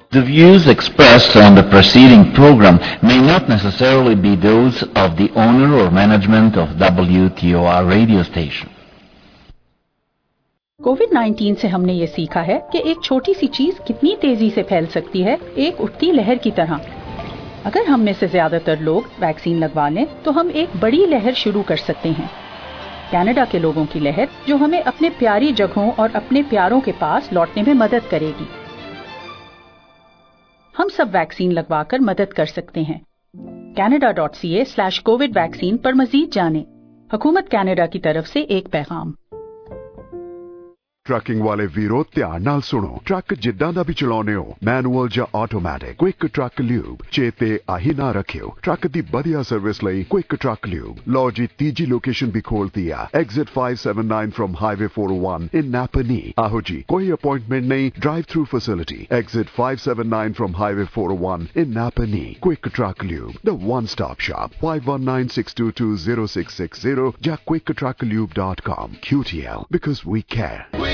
The views expressed on the preceding program may not necessarily be those of the owner or management of WTOR radio station. कोविड-19 से हमने ये सीखा है कि एक छोटी सी चीज कितनी तेजी से फैल सकती है, एक उठती लहर की तरह। अगर हम में से ज्यादातर लोग वैक्सीन लगवा लें तो हम एक बड़ी लहर शुरू कर सकते हैं। कनाडा के लोगों की लहर जो हमें अपने प्यारी जगहों और अपने प्यारों के पास लौटने में मदद करेगी। हम सब वैक्सीन लगवाकर मदद कर सकते हैं। canada.ca/covid वैक्सीन पर मजीद जानें। हुकूमत कनाडा की तरफ से एक पैगाम। ट्रकिंग वाले वीरो ध्यान नाल सुनो। ट्रक जिद्दां दा भी चलाउने हो, मैनुअल ਜਾਂ ਆਟੋਮੈਟਿਕ, क्विक ट्रक ल्यूब चेते आही ना रखियो। ट्रक दी बढ़िया सर्विस लई क्विक ट्रक ल्यूब। लो जी तीजी लोकेशन भी खोल दिया, exit 579 from highway 401 in Napanee. आहो जी, कोई अपॉइंटमेंट नहीं, drive through facility, exit 579 from highway 401 in Napanee. Quick truck lube, the one stop shop, 5196220660 या quicktrucklube.com. QTL, because we care.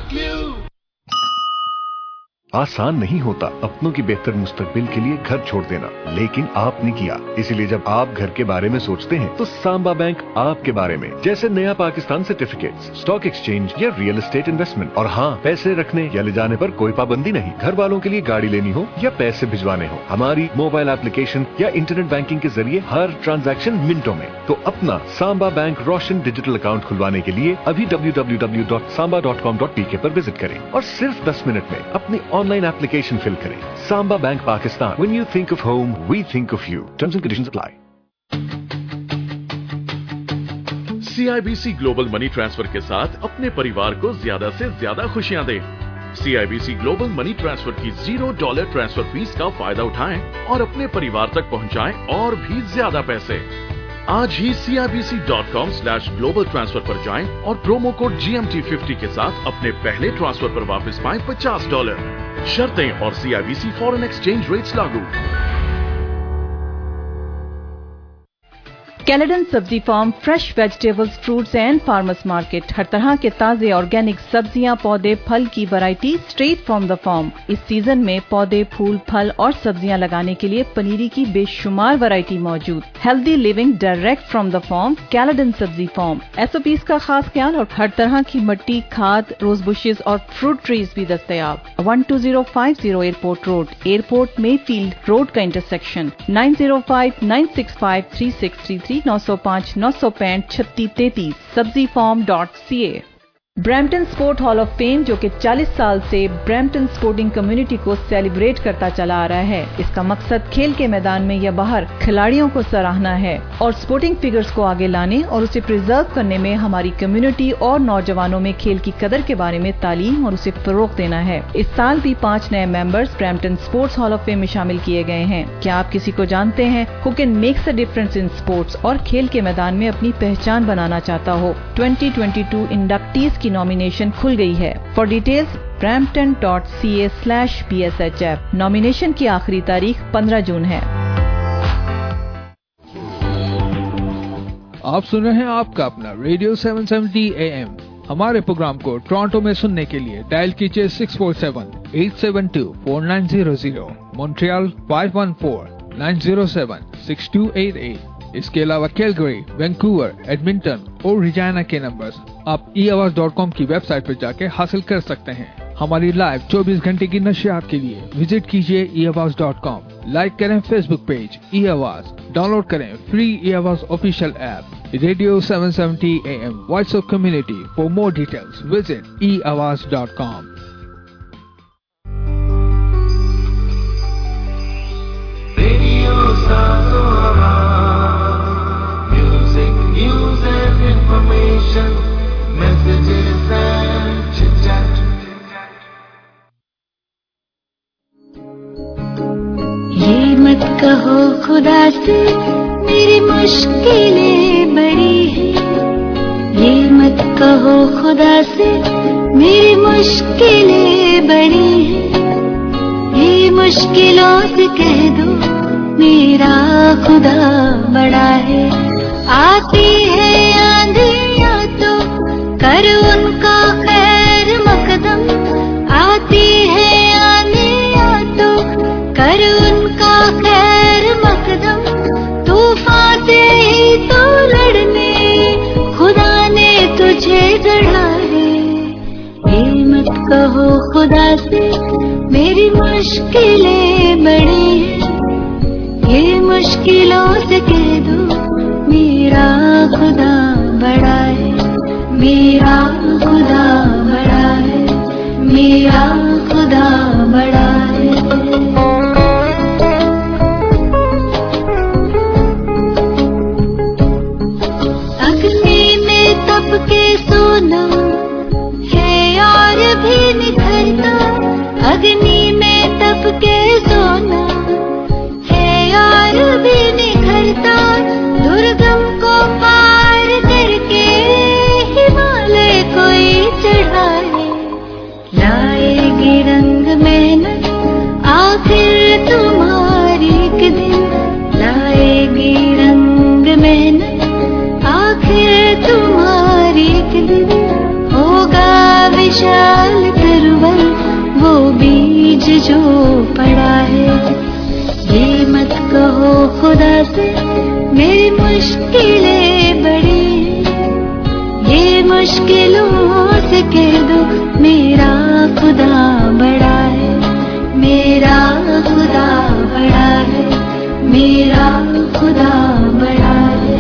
आसान नहीं होता अपनों की बेहतर मुस्तकबिल के लिए घर छोड़ देना, लेकिन आपने किया। इसीलिए जब आप घर के बारे में सोचते हैं तो सांबा बैंक आपके बारे में, जैसे नया पाकिस्तान सर्टिफिकेट्स, स्टॉक एक्सचेंज या रियल एस्टेट इन्वेस्टमेंट। और हाँ, पैसे रखने या ले जाने पर कोई पाबंदी नहीं। घर वालों के लिए गाड़ी लेनी हो या पैसे भिजवाने हो, हमारी मोबाइल एप्लीकेशन या इंटरनेट बैंकिंग के जरिए हर ट्रांजैक्शन मिनटों में। तो अपना Samba bank Roshan digital account खुलवाने के लिए अभी www.samba.com.pk पर विजिट करें और सिर्फ 10 मिनट में अपनी ऑनलाइन एप्लीकेशन फिल करें। Samba bank Pakistan, when you think of home we think of you. Terms and conditions apply. CIBC global money transfer के साथ अपने परिवार को ज्यादा से ज्यादा खुशियां दें। CIBC ग्लोबल मनी ट्रांसफर की $0 ट्रांसफर फीस का फायदा उठाएं और अपने परिवार तक पहुंचाएं और भी ज्यादा पैसे। आज ही CIBC.com/global transfer पर जाएं और प्रोमो कोड GMT50 के साथ अपने पहले ट्रांसफर पर वापस पाएं $50। शर्तें और CIBC फॉरेन एक्सचेंज रेट्स लागू। Caledon Sabzi farm, fresh vegetables, fruits and farmers market. हर तरह के ताजे ऑर्गेनिक सब्जियां, पौधे, फल की variety straight from the farm. इस सीजन में पौधे, फूल, फल और सब्जियां लगाने के लिए पनीरी की बेशुमार वैरायटी मौजूद। Healthy living direct from the farm, Caledon Sabzi farm. SOPs का खास ख्याल और हर तरह की मिट्टी, खाद, रोज बुशेस और फ्रूट ट्रीज भी दस्तयाब। 12050 airport road, airport Mayfield road का intersection. 9059653633 905 965 3633 sabzifarm.ca। Brampton sport hall of fame, जो कि 40 साल से ब्रैम्पटन स्पोर्टिंग कम्युनिटी को सेलिब्रेट करता चला आ रहा है। इसका मकसद खेल के मैदान में या बाहर खिलाड़ियों को सराहना है और स्पोर्टिंग फिगर्स को आगे लाने और उसे प्रिजर्व करने में हमारी कम्युनिटी और नौजवानों में खेल की कदर के बारे में तालीम और उसे फरोग देना है। इस साल भी 5 नए members Brampton sports hall of fame में शामिल किए गए हैं। क्या आप किसी को जानते हैं who can makes a difference in sports और खेल के मैदान में अपनी पहचान बनाना चाहता हो? 2022 इंडक्टीज की नॉमिनेशन खुल गई है। For details brampton.ca/bshf। नॉमिनेशन की आखिरी तारीख 15 जून है। आप सुन रहे हैं आपका अपना रेडियो 770 AM। हमारे प्रोग्राम को टोरंटो में सुनने के लिए डायल कीजिए 647-872-4900, मॉन्ट्रियल 514-907-6288। इसके अलावा कैलगरी, वैंकूवर, एडमिंटन और रिजाना के नंबर्स आप eAwaz.com की वेबसाइट पर जाके हासिल कर सकते हैं। हमारी लाइव 24 घंटे की नशियात के लिए विजिट कीजिए eAwaz.com। लाइक करें फेसबुक पेज eAwaz, डाउनलोड करें free eAwaz official app. Radio 770 AM, voice of community. For more details visit eAwaz.com। ये मत कहो खुदा से मेरी मुश्किलें बड़ी हैं, ये मत कहो खुदा से मेरी मुश्किलें बड़ी हैं, ये मुश्किलों से कह दो मेरा खुदा बड़ा है। आती है आंधियाँ तो कर उनका खैर मकदम, आती है आंधियाँ तो मुश्किलें बड़ी हैं, ये मुश्किलों से कह दो मेरा खुदा बड़ा है, मेरा खुदा बड़ा है, मेरा खुदा बड़ा है। अग्नि में तप के सोना है और भी निखरता, अग्नि में तप के सोना है और भी निखरता, दुर्गम को पार करके हिमालय कोई चढ़ाए, लाएगी रंग मेहनत आखिर तुम्हारी एक दिन, लाएगी रंग मेहनत आखिर तुम्हारी एक दिन, होगा विशाल तरवल वो बीज जो पड़ा है। ये मत कहो खुदा से मेरी मुश्किलें बड़ी हैं, ये मुश्किलों से कह दो मेरा खुदा बड़ा है, मेरा खुदा बड़ा है, मेरा खुदा बड़ा है।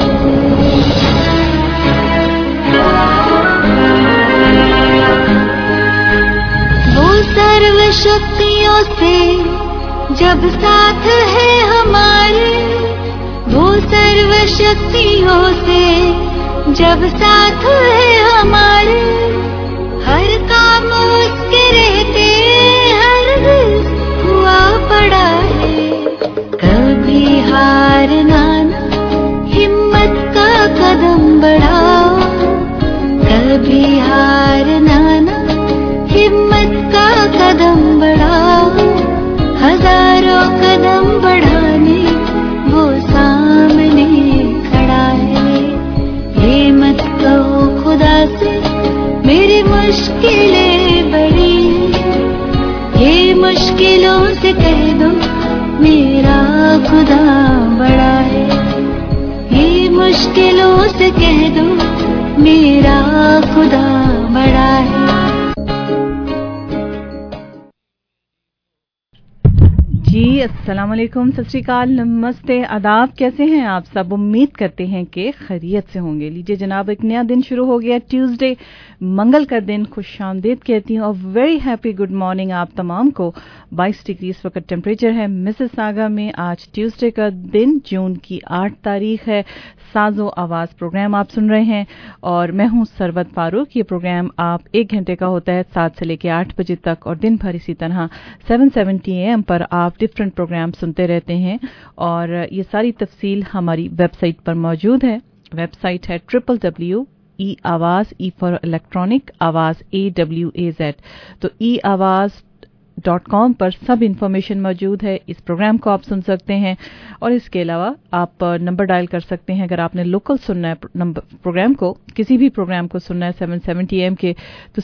वो सर्व शक्तियों से जब साथ है हमारे, वो सर्व शक्तियों से जब साथ है हमारे, हर काम उसके रहते हर दिल हुआ पड़ा है, कभी हारना ना हिम्मत का कदम बढ़ाओ, कभी हारना ना हिम्मत का कदम बढ़ाओ, हजारों कदम बढ़ाने वो सामने खड़ा है। ये मत कहो खुदा से मेरी मुश्किलें बड़ी हैं, ये मुश्किलों से कह दो मेरा खुदा बड़ा है, ये मुश्किलों से कह दो मेरा खुदा बड़ा है। जी अस्सलाम वालेकुम, सत श्री अकाल, नमस्ते, आदाब। कैसे हैं आप सब? उम्मीद करते हैं कि खैरियत से होंगे। लीजिए जनाब, एक नया दिन शुरू हो गया, ट्यूसडे, मंगल का दिन। खुशामदीद कहती हूँ और वेरी हैप्पी गुड मॉर्निंग आप तमाम को। 22 डिग्री इस वक्त टेम्परेचर है मिसिसागा में। आज ट्यूसडे का दिन, जून की 8 तारीख है। साजो आवाज प्रोग्राम आप सुन रहे हैं और मैं हूं सरवत फारूक। ये प्रोग्राम आप 1 घंटे का होता है 7 से लेकर 8 बजे तक, और दिन भर इसी तरह 770 AM पर आप डिफरेंट प्रोग्राम सुनते रहते हैं। और ये सारी तफसील हमारी वेबसाइट पर मौजूद है। वेबसाइट है www.e Awaz, E for electronic, Awaz AWAZ। तो eawaz.com पर सब इंफॉर्मेशन मौजूद है। इस प्रोग्राम को आप सुन सकते हैं और इसके अलावा आप नंबर डायल कर सकते हैं। अगर आपने लोकल सुनना है प्रोग्राम को, किसी भी प्रोग्राम को सुनना है 770 AM के, तो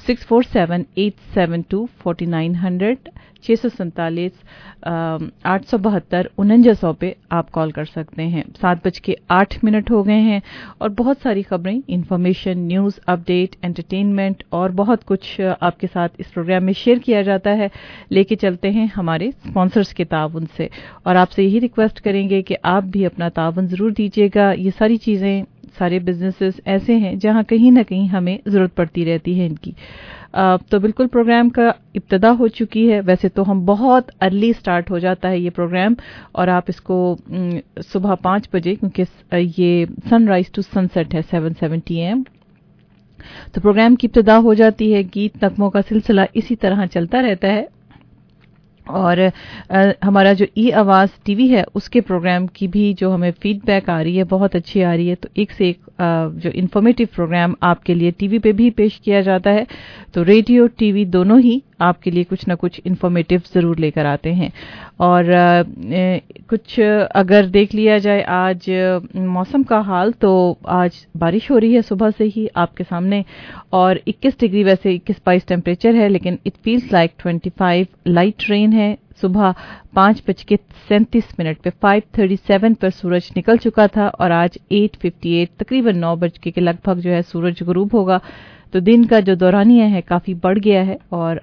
647-872-4900 647 872 4900 पे आप कॉल कर सकते हैं। 7:08 हो गए हैं और बहुत सारी खबरें, इंफॉर्मेशन, न्यूज, अपडेट, एंटरटेनमेंट और बहुत कुछ आपके साथ इस प्रोग्राम में शेयर किया जाता है। लेके चलते हैं हमारे स्पॉन्सर्स के ताउन से, और आपसे यही रिक्वेस्ट करेंगे कि आप भी अपना ताउन जरूर दीजिएगा। ये सारी चीजें, सारे बिजनेसेस ऐसे हैं जहां कहीं ना कहीं हमें जरूरत पड़ती रहती है इनकी। तो बिल्कुल प्रोग्राम का इब्तिदा हो चुकी है। वैसे तो हम बहुत अर्ली स्टार्ट हो जाता है ये प्रोग्राम, और आप इसको सुबह 5 बजे, क्योंकि ये सनराइज टू सनसेट है 770 AM, तो प्रोग्राम की इब्तिदा हो जाती है। गीत नगमों का सिलसिला इसी तरह चलता रहता है। और हमारा जो ई आवाज टीवी है, उसके प्रोग्राम की भी जो हमें फीडबैक आ रही है बहुत अच्छी आ रही है। तो एक से एक जो इन्फॉर्मेटिव प्रोग्राम आपके लिए टीवी पे भी पेश किया जाता है। तो रेडियो टीवी दोनों ही आपके लिए कुछ ना कुछ इन्फॉर्मेटिव जरूर लेकर आते हैं। और कुछ अगर देख लिया जाए आज मौसम का हाल, तो आज बारिश हो रही है सुबह से ही आपके सामने, और 21 डिग्री, वैसे 21-22 टेम्परेचर है, लेकिन it feels like 25। Light rain है। सुबह 5:37 पे 5:37 पर सूरज निकल चुका था, और आज 8:58 तकरीबन 9 बजे के लगभग जो है सूरज गुरूब होगा। तो दिन का जो दौरानिया है काफी बढ़ गया है, और आप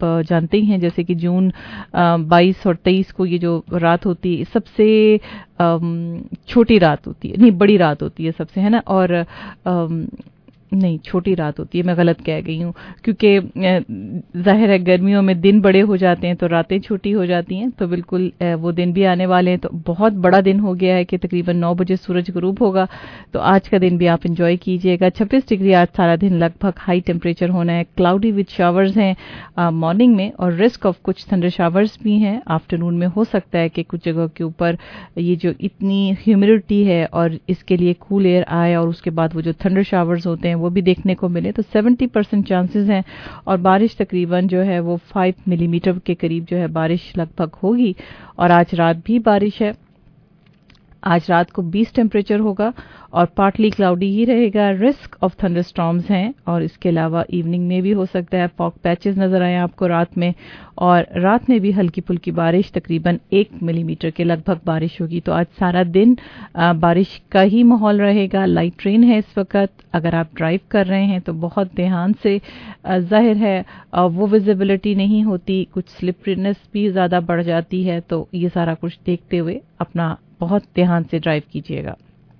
आप जानते ही हैं, जैसे कि जून 22 और 23 को ये जो रात होती है सबसे छोटी रात होती है, नहीं बड़ी रात होती है सबसे, है ना, और नहीं छोटी रात होती है, मैं गलत कह गई हूँ, क्योंकि जाहिर है गर्मियों में दिन बड़े हो जाते हैं तो रातें छोटी हो जाती हैं, तो बिल्कुल वो दिन भी आने वाले हैं। तो बहुत बड़ा दिन हो गया है कि तकरीबन 9 बजे सूरज गुरूब होगा, तो आज का दिन भी आप एंजॉय कीजिएगा। 26 डिग्री आज सारा दिन लगभग हाई टेम्परेचर होना है। क्लाउडी विद शावर्स हैं मॉर्निंग में, और रिस्क ऑफ कुछ थंडर शावर्स भी हैं आफ्टरनून में। हो सकता है कि कुछ जगह के ऊपर ये जो इतनी ह्यूमिडिटी है और इसके लिए कूल एयर आए और उसके बाद वो जो थंडर शावर्स होते हैं वो भी देखने को मिले, तो 70% चांसेस हैं। और बारिश तकरीबन जो है वो 5 मिलीमीटर के करीब जो है बारिश लगभग होगी। और आज रात भी बारिश है, आज रात को 20 टेम्परेचर होगा और पार्टली क्लाउडी ही रहेगा। रिस्क ऑफ थंडरस्टॉर्म्स हैं, और इसके अलावा इवनिंग में भी हो सकता है फॉग पैचेस नजर आए आपको रात में, और रात में भी हल्की फुल्की बारिश, तकरीबन 1 मिलीमीटर के लगभग बारिश होगी। तो आज सारा दिन बारिश का ही माहौल रहेगा। लाइट रेन है इस वक्त। अगर आप ड्राइव कर रहे हैं तो बहुत ध्यान से, जाहिर है वो विजिबिलिटी नहीं होती, कुछ स्लिपरीनेस भी ज़्यादा बढ़ जाती है, तो ये सारा कुछ देखते हुए अपना बहुत ध्यान से ड्राइव कीजिएगा।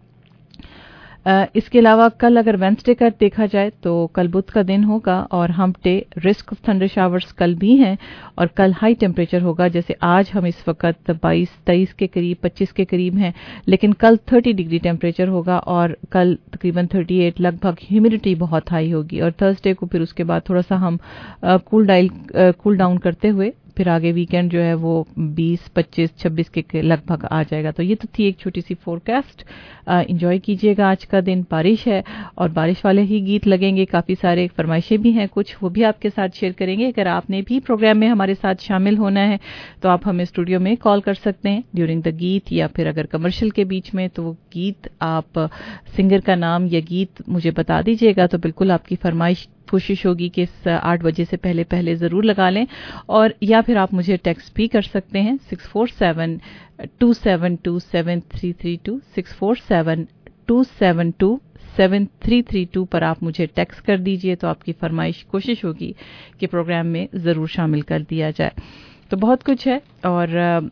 इसके अलावा कल अगर वेंसडे का देखा जाए तो कल बुध का दिन होगा और hump day. Risk of thunder showers कल भी हैं और कल हाई टेम्परेचर होगा। जैसे आज हम इस वक्त 22-23 के करीब, 25 के करीब हैं, लेकिन कल 30 डिग्री टेम्परेचर होगा और कल तकरीबन 38 लगभग। ह्यूमिडिटी बहुत हाई होगी और थर्सडे को फिर उसके बाद थोड़ा सा हम कूल डाउन करते हुए फिर आगे वीकेंड जो है वो 20, 25, 26 के लगभग आ जाएगा। तो ये तो थी एक छोटी सी फोरकास्ट। एंजॉय कीजिएगा आज का दिन। बारिश है और बारिश वाले ही गीत लगेंगे, काफ़ी सारे फरमाइशें भी हैं कुछ, वो भी आपके साथ शेयर करेंगे। अगर आपने भी प्रोग्राम में हमारे साथ शामिल होना है तो आप हमें स्टूडियो में कॉल कर सकते हैं ड्यूरिंग द गीत, या फिर अगर कमर्शियल के बीच में तो वो गीत, आप सिंगर का नाम या गीत मुझे बता दीजिएगा, तो बिल्कुल आपकी फरमाइश कोशिश होगी कि 8 बजे से पहले ज़रूर लगा लें। और या फिर आप मुझे टेक्स्ट भी कर सकते हैं 647-272-7332, 647-272-7332 पर आप मुझे टेक्स्ट कर दीजिए, तो आपकी फरमाइश कोशिश होगी कि प्रोग्राम में ज़रूर शामिल कर दिया जाए। तो बहुत कुछ है और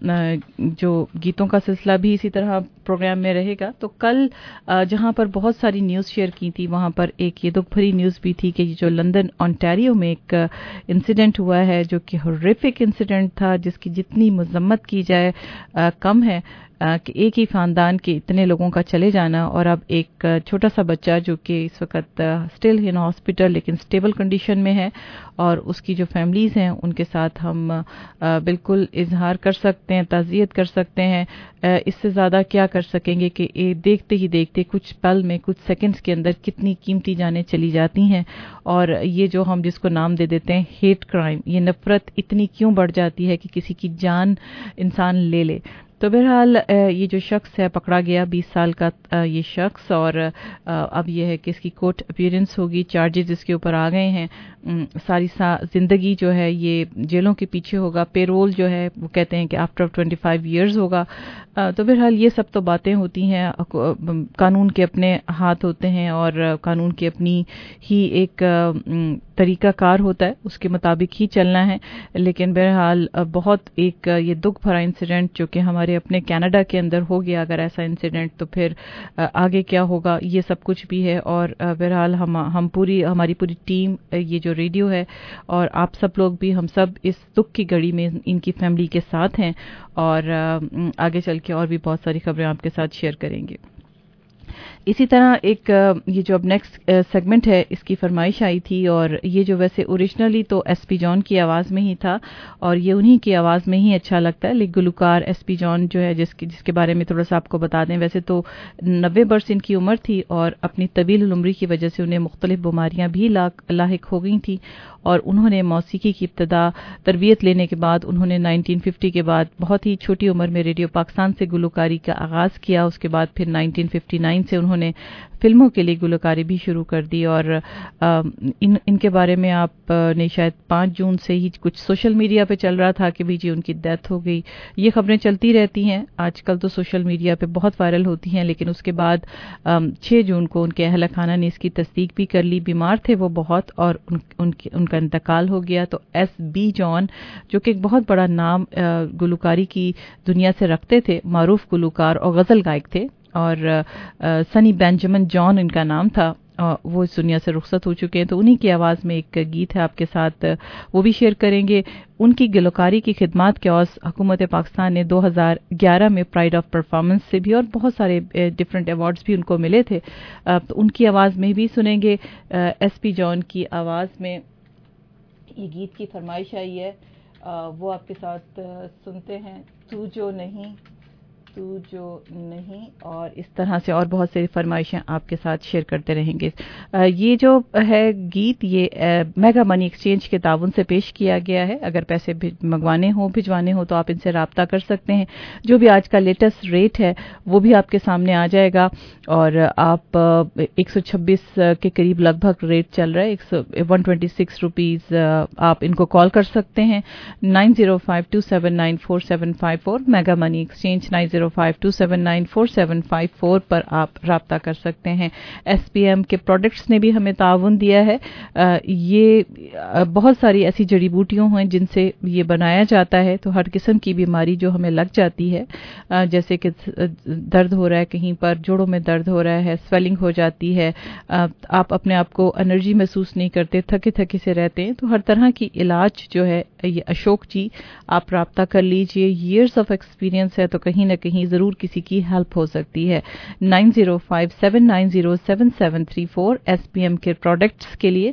जो गीतों का सिलसिला भी इसी तरह प्रोग्राम में रहेगा। तो कल जहां पर बहुत सारी न्यूज़ शेयर की थी, वहां पर एक ये दुख भरी न्यूज़ भी थी कि जो लंदन ओंटारियो में एक इंसिडेंट हुआ है जो कि हॉरिफिक इंसिडेंट था, जिसकी जितनी मजम्मत की जाए कम है, कि एक ही खानदान के इतने लोगों का चले जाना। और अब एक छोटा सा बच्चा जो कि इस वक्त स्टिल इन हॉस्पिटल लेकिन स्टेबल कंडीशन में है, और उसकी जो फैमिलीज़ हैं उनके साथ हम बिल्कुल इजहार कर सकते हैं, ताज़ियत कर सकते हैं। इससे ज़्यादा क्या कर सकेंगे कि देखते ही देखते कुछ पल में, कुछ सेकंड्स के अंदर कितनी कीमती जानें चली जाती हैं। और ये जो हम जिसको नाम दे देते हैं हेट क्राइम, ये नफ़रत इतनी क्यों बढ़ जाती है कि किसी की जान इंसान ले ले। तो बहरहाल ये जो शख्स है पकड़ा गया, 20 साल का ये शख्स, और अब ये है कि इसकी कोर्ट अपीयरेंस होगी, चार्जेस इसके ऊपर आ गए हैं। सारी ज़िंदगी जो है ये जेलों के पीछे होगा। पेरोल जो है वो कहते हैं कि आफ्टर 25 इयर्स होगा। तो बहरहाल ये सब तो बातें होती हैं, कानून के अपने हाथ होते हैं और कानून की अपनी ही एक तरीका कार होता है, उसके मुताबिक ही चलना है। लेकिन बहरहाल बहुत एक ये दुख भरा इंसिडेंट जो कि हमारे अपने कनाडा के अंदर हो गया, अगर ऐसा इंसिडेंट तो फिर आगे क्या होगा, ये सब कुछ भी है। और बहरहाल हमारी पूरी टीम, ये जो रेडियो है और आप सब लोग भी, हम सब इस दुख की घड़ी में इनकी फैमिली के साथ हैं और आगे चल के और भी बहुत सारी खबरें आपके साथ शेयर करेंगे। इसी तरह एक ये जो अब नेक्स्ट सेगमेंट है, इसकी फरमाइश आई थी, और ये जो वैसे ओरिजिनली तो एसपी जॉन की आवाज़ में ही था और ये उन्हीं की आवाज़ में ही अच्छा लगता है। लेकिन गुलकार एसपी जॉन जो है, जिसके बारे में थोड़ा सा आपको बता दें, वैसे तो 90 बरस इनकी उम्र थी और अपनी तवील उम्र की वजह से उन्हें मुख्तलिफ बीमारियाँ भी लाहिक हो गई थी। और उन्होंने मौसीकी की इब्तदा तरबियत लेने के बाद उन्होंने 1950 के बाद बहुत ही छोटी उम्र में रेडियो पाकिस्तान से गुलकारी का आगाज़ किया। उसके बाद फिर 1959 से उन्होंने फिल्मों के लिए गुलकारी भी शुरू कर दी और इनके बारे में आप ने शायद 5 जून से ही कुछ सोशल मीडिया पे चल रहा था कि भी जी उनकी डेथ हो गई। ये खबरें चलती रहती हैं आजकल तो सोशल मीडिया पे बहुत वायरल होती हैं, लेकिन उसके बाद 6 जून को उनके अहल खाना ने इसकी तस्दीक भी कर ली। बीमार थे वो बहुत और उनका इंतकाल हो गया। तो एस.बी. जॉन जो कि एक बहुत बड़ा नाम गुलकारी की दुनिया से रखते थे, मारूफ गुलकार और गज़ल गायक थे, और सनी बेंजामिन जॉन इनका नाम था, वो इस दुनिया से रुखसत हो चुके हैं। तो उन्हीं की आवाज़ में एक गीत है आपके साथ, वो भी शेयर करेंगे। उनकी गुलकारी की खिदमात के औस हुकूमत पाकिस्तान ने 2011 में प्राइड ऑफ परफॉर्मेंस से भी और बहुत सारे डिफरेंट अवार्ड्स भी उनको मिले थे। तो उनकी आवाज़ में भी सुनेंगे। एस.पी. जॉन की आवाज़ में ये गीत की फरमाइश आई है, वो आपके साथ सुनते हैं। तू जो नहीं, और इस तरह से और बहुत सारी फरमाइशें आपके साथ शेयर करते रहेंगे। ये जो है गीत, ये मेगा मनी एक्सचेंज के ताउन से पेश किया गया है। अगर पैसे भिजवाने हो तो आप इनसे रब्ता कर सकते हैं। जो भी आज का लेटेस्ट रेट है वो भी आपके सामने आ जाएगा, और आप 126 के करीब लगभग रेट चल रहा है, 126 रुपीज़। आप इनको कॉल कर सकते हैं 9052794754, मेगा मनी एक्सचेंज 9052794754 पर आप राब्ता कर सकते हैं। SPM के प्रोडक्ट्स ने भी हमें ताउन दिया है। ये बहुत सारी ऐसी जड़ी बूटियों हैं जिनसे ये बनाया जाता है। तो हर किस्म की बीमारी जो हमें लग जाती है, जैसे कि दर्द हो रहा है कहीं पर, जोड़ों में दर्द हो रहा है, स्वेलिंग हो जाती है, आप अपने आप को एनर्जी महसूस नहीं करते, थके थके से रहते हैं, तो हर तरह की इलाज जो है ये अशोक जी आप राब्ता कर लीजिए। ईयर्स ऑफ एक्सपीरियंस है, तो कहीं ना कहीं ज़रूर किसी की हेल्प हो सकती है। 9057907734 SPM के प्रोडक्ट्स के लिए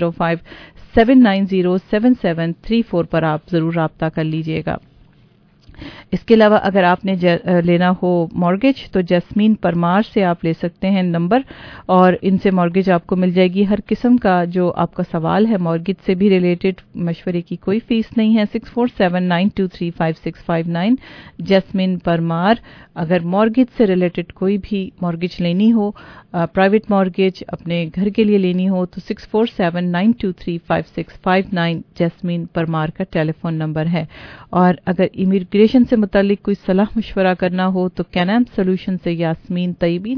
9057907734 पर आप ज़रूर राब्ता कर लीजिएगा। इसके अलावा अगर आपने लेना हो मॉर्गेज तो जैस्मीन परमार से आप ले सकते हैं नंबर, और इनसे मॉर्गेज आपको मिल जाएगी। हर किस्म का जो आपका सवाल है मॉर्गेज से भी रिलेटेड, मशवरे की कोई फीस नहीं है। 6479235659 जैस्मीन परमार। अगर मॉर्गेज से रिलेटेड कोई भी मॉर्गेज लेनी हो, प्राइवेट मॉर्गेज अपने घर के लिए लेनी हो, तो 6479235659 जैस्मीन परमार का टेलीफोन नंबर है। और अगर इमिग्रेशन से मुतालिक कोई सलाह मशवरा करना हो तो कैनाम सोल्यूशन से यास्मीन तैयबी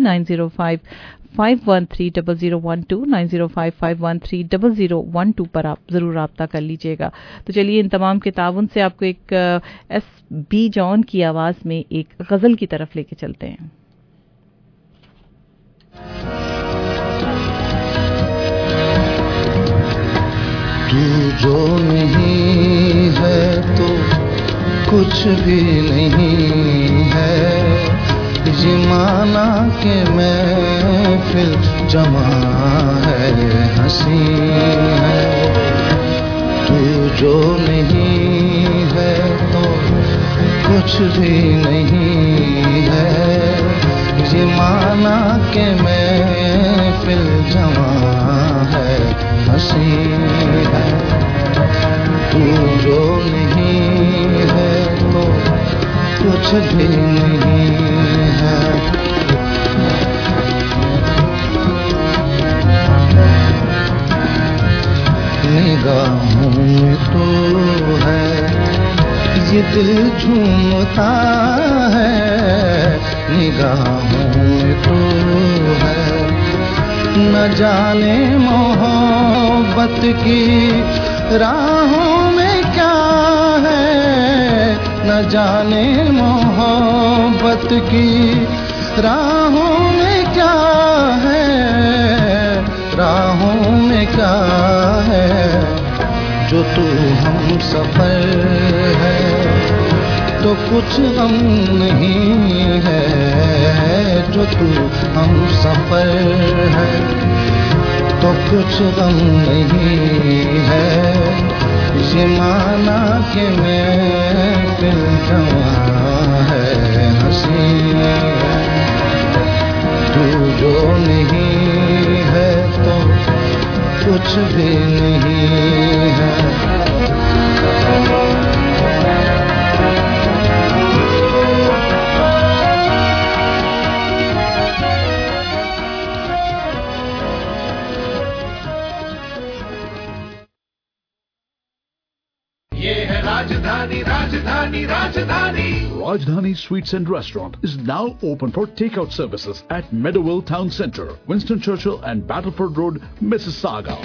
9055130012 9055130012 पर आप ज़रूर राब्ता कर लीजिएगा। तो चलिए इन तमाम के ताउन से आपको एक एस.बी. जॉन की आवाज़ में एक गज़ल की तरफ लेके चलते हैं। तू जो नहीं है तो कुछ भी नहीं है, ये माना के महफिल जमा है, हंसी है। तू जो नहीं है तो कुछ भी नहीं है, ये माना के महफिल जमा है, हंसी है। तू जो नहीं है तो कुछ भी नहीं है। निगाहों में तो है ये दिल झूमता है, निगाहों में तो है न जाने मोहब्बत की राहों में क्या है, न जाने मोहब्बत की राहों में क्या है, राहों में क्या है। जो तू हम सफर है तो कुछ हम नहीं है, जो तू हम सफर है तो कुछ गम नहीं है, ये माना कि महफिल जमा है, हंसी है। तू जो नहीं है तो कुछ भी नहीं है। Rajdhani Sweets and Restaurant is now open for takeout services at Meadowville Town Centre, Winston Churchill and Battleford Road, Mississauga.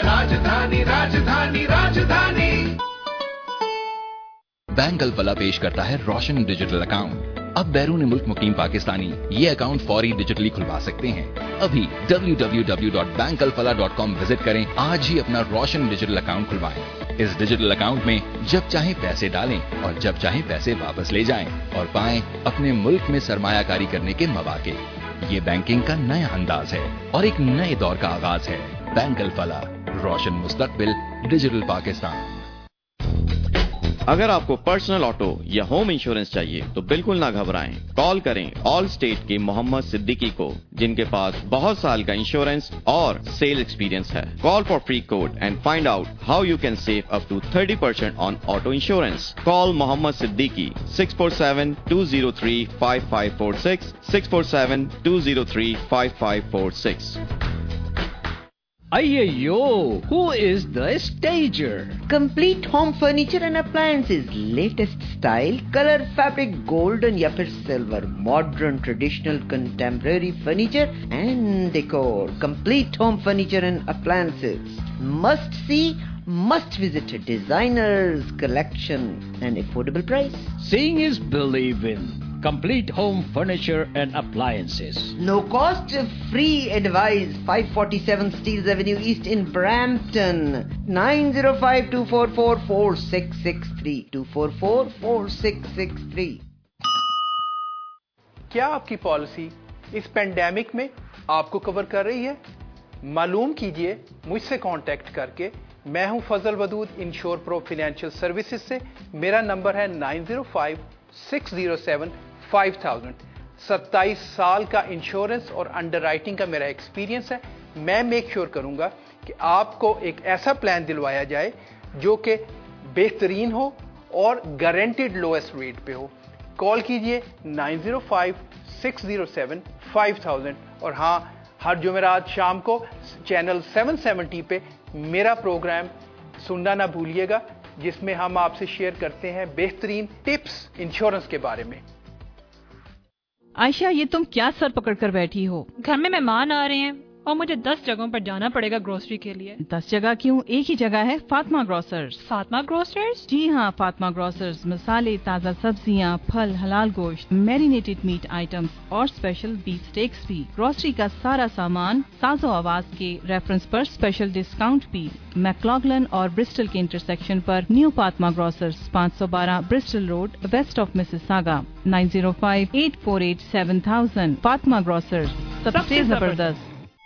Bank Alfalah पेश करता है रोशन डिजिटल अकाउंट। अब बैरून मुल्क मुकीम पाकिस्तानी ये अकाउंट फौरी डिजिटली खुलवा सकते हैं। अभी www.bankalfalah.com विजिट करें, आज ही अपना रोशन डिजिटल अकाउंट खुलवाएं। इस डिजिटल अकाउंट में जब चाहे पैसे डालें और जब चाहे पैसे वापस ले जाएं और पाएं अपने मुल्क में सरमायाकारी करने के मौके। ये बैंकिंग का नया अंदाज है और एक नए दौर का आगाज है। बैंक अल-फलाह, रोशन मुस्तकबिल, डिजिटल पाकिस्तान। अगर आपको पर्सनल ऑटो या होम इंश्योरेंस चाहिए तो बिल्कुल ना घबराएं। कॉल करें ऑल स्टेट के मोहम्मद सिद्दीकी को, जिनके पास बहुत साल का इंश्योरेंस और सेल एक्सपीरियंस है। Call for free code and find out how you can save up to 30% on auto insurance. Call Mohammad Siddiqui 647-203-5546, 647-203-5546. Ayyo, who is the stager? Complete home furniture and appliances, latest style, color, fabric, golden या फिर silver, modern, traditional, contemporary furniture and decor. Complete home furniture and appliances. Must see, must visit. Designers collection and affordable price. Seeing is believing. Complete home furniture and appliances. No cost, free advice. 547 Steeles Avenue East in Brampton. 905-244-4663. 244-4663. क्या आपकी policy इस pandemic में आपको cover कर रही है? मालूम कीजिए मुझसे कांटेक्ट करके। मैं हूं Fazal Wadood, insure pro financial services से। मेरा नंबर है 905-607-5000। 27 साल का इंश्योरेंस और अंडरराइटिंग का मेरा एक्सपीरियंस है। मैं मेक श्योर करूंगा कि आपको एक ऐसा प्लान दिलवाया जाए जो कि बेहतरीन हो और गारंटीड लोएस्ट रेट पे हो। कॉल कीजिए 905-607-5000। और हाँ, हर जुमेरात शाम को चैनल 770 पे मेरा प्रोग्राम सुनना ना भूलिएगा, जिसमें हम आपसे शेयर करते हैं बेहतरीन टिप्स इंश्योरेंस के बारे में। आयशा, ये तुम क्या सर पकड़ कर बैठी हो? घर में मेहमान आ रहे हैं और मुझे 10 जगहों पर जाना पड़ेगा ग्रोसरी के लिए। 10 जगह क्यों? एक ही जगह है, फातिमा ग्रोसर्स। फातिमा ग्रोसर्स? जी हाँ, फातिमा ग्रोसर्स मसाले, ताज़ा सब्जियाँ, फल, हलाल गोश्त, मैरिनेटेड मीट आइटम्स और स्पेशल बीफ स्टेक्स भी। ग्रोसरी का सारा सामान साजो आवाज के रेफरेंस पर स्पेशल डिस्काउंट भी। मैक्लॉगलन और ब्रिस्टल के इंटरसेक्शन पर new Fatima grocers, 512 Bristol road, west of Mississauga. 905-848-7000। Fatima grocers, सबसे जबरदस्त।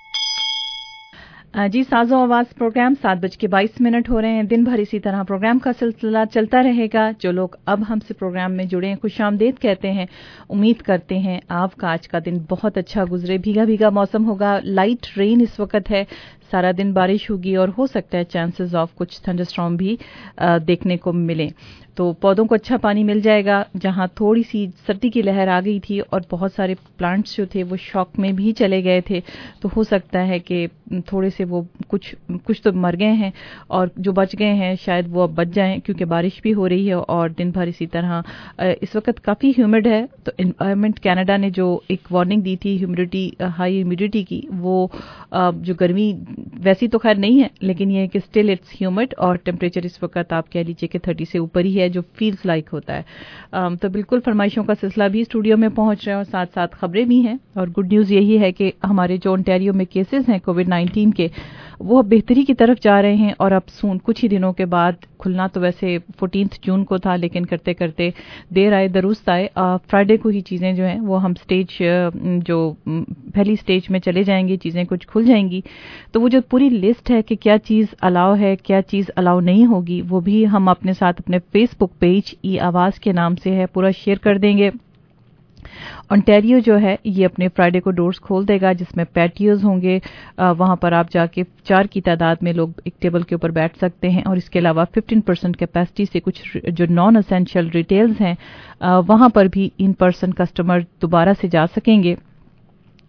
जी, साजो आवाज प्रोग्राम 7:22 हो रहे हैं। दिन भर इसी तरह प्रोग्राम का सिलसिला चलता रहेगा। जो लोग अब हमसे प्रोग्राम में जुड़े हैं, खुशामदीद कहते हैं। उम्मीद करते हैं आपका आज का दिन बहुत अच्छा गुजरे। भीगा भीगा मौसम होगा, लाइट रेन इस वक्त है, सारा दिन बारिश होगी और हो सकता है चांसेस ऑफ कुछ थंडरस्टॉर्म भी देखने को मिले। तो पौधों को अच्छा पानी मिल जाएगा। जहां थोड़ी सी सर्दी की लहर आ गई थी और बहुत सारे प्लांट्स जो थे वो शॉक में भी चले गए थे, तो हो सकता है कि थोड़े से वो कुछ तो मर गए हैं और जो बच गए हैं शायद वो अब बच जाएं, क्योंकि बारिश भी हो रही है और दिन भर इसी तरह। इस वक्त काफ़ी ह्यूमिड है, तो एनवायरनमेंट कनाडा ने जो एक वार्निंग दी थी ह्यूमिडिटी, हाई ह्यूमिडिटी की, वो जो गर्मी वैसी तो खैर नहीं है, लेकिन ये है कि स्टिल इट्स ह्यूमिड और टेम्परेचर इस वक्त आप कह लीजिए कि 30 से ऊपर ही है, जो फील्स लाइक होता है। तो बिल्कुल फरमाइशों का सिलसिला भी स्टूडियो में पहुंच रहा है और साथ साथ खबरें भी हैं। और गुड न्यूज़ यही है कि हमारे जो ओंटारियो में केसेस हैं कोविड-19 के, वो अब बेहतरी की तरफ जा रहे हैं और अब सून कुछ ही दिनों के बाद खुलना तो वैसे 14 जून को था, लेकिन करते करते देर आए दुरुस्त आए। फ्राइडे को ही चीज़ें जो हैं वो हम स्टेज जो पहली स्टेज में चले जाएंगे, चीज़ें कुछ खुल जाएंगी। तो वो जो पूरी लिस्ट है कि क्या चीज़ अलाउ है, क्या चीज़ अलाउ नहीं होगी, वो भी हम अपने साथ अपने फेसबुक पेज ई आवाज़ के नाम से है पूरा शेयर कर देंगे। ओंटारियो जो है ये अपने फ्राइडे को डोर्स खोल देगा, जिसमें पैटियोज होंगे। वहां पर आप जाके 4 की तादाद में लोग एक टेबल के ऊपर बैठ सकते हैं। और इसके अलावा 15% कैपेसिटी से कुछ जो नॉन एसेंशियल रिटेल्स हैं वहां पर भी इन पर्सन कस्टमर दोबारा से जा सकेंगे।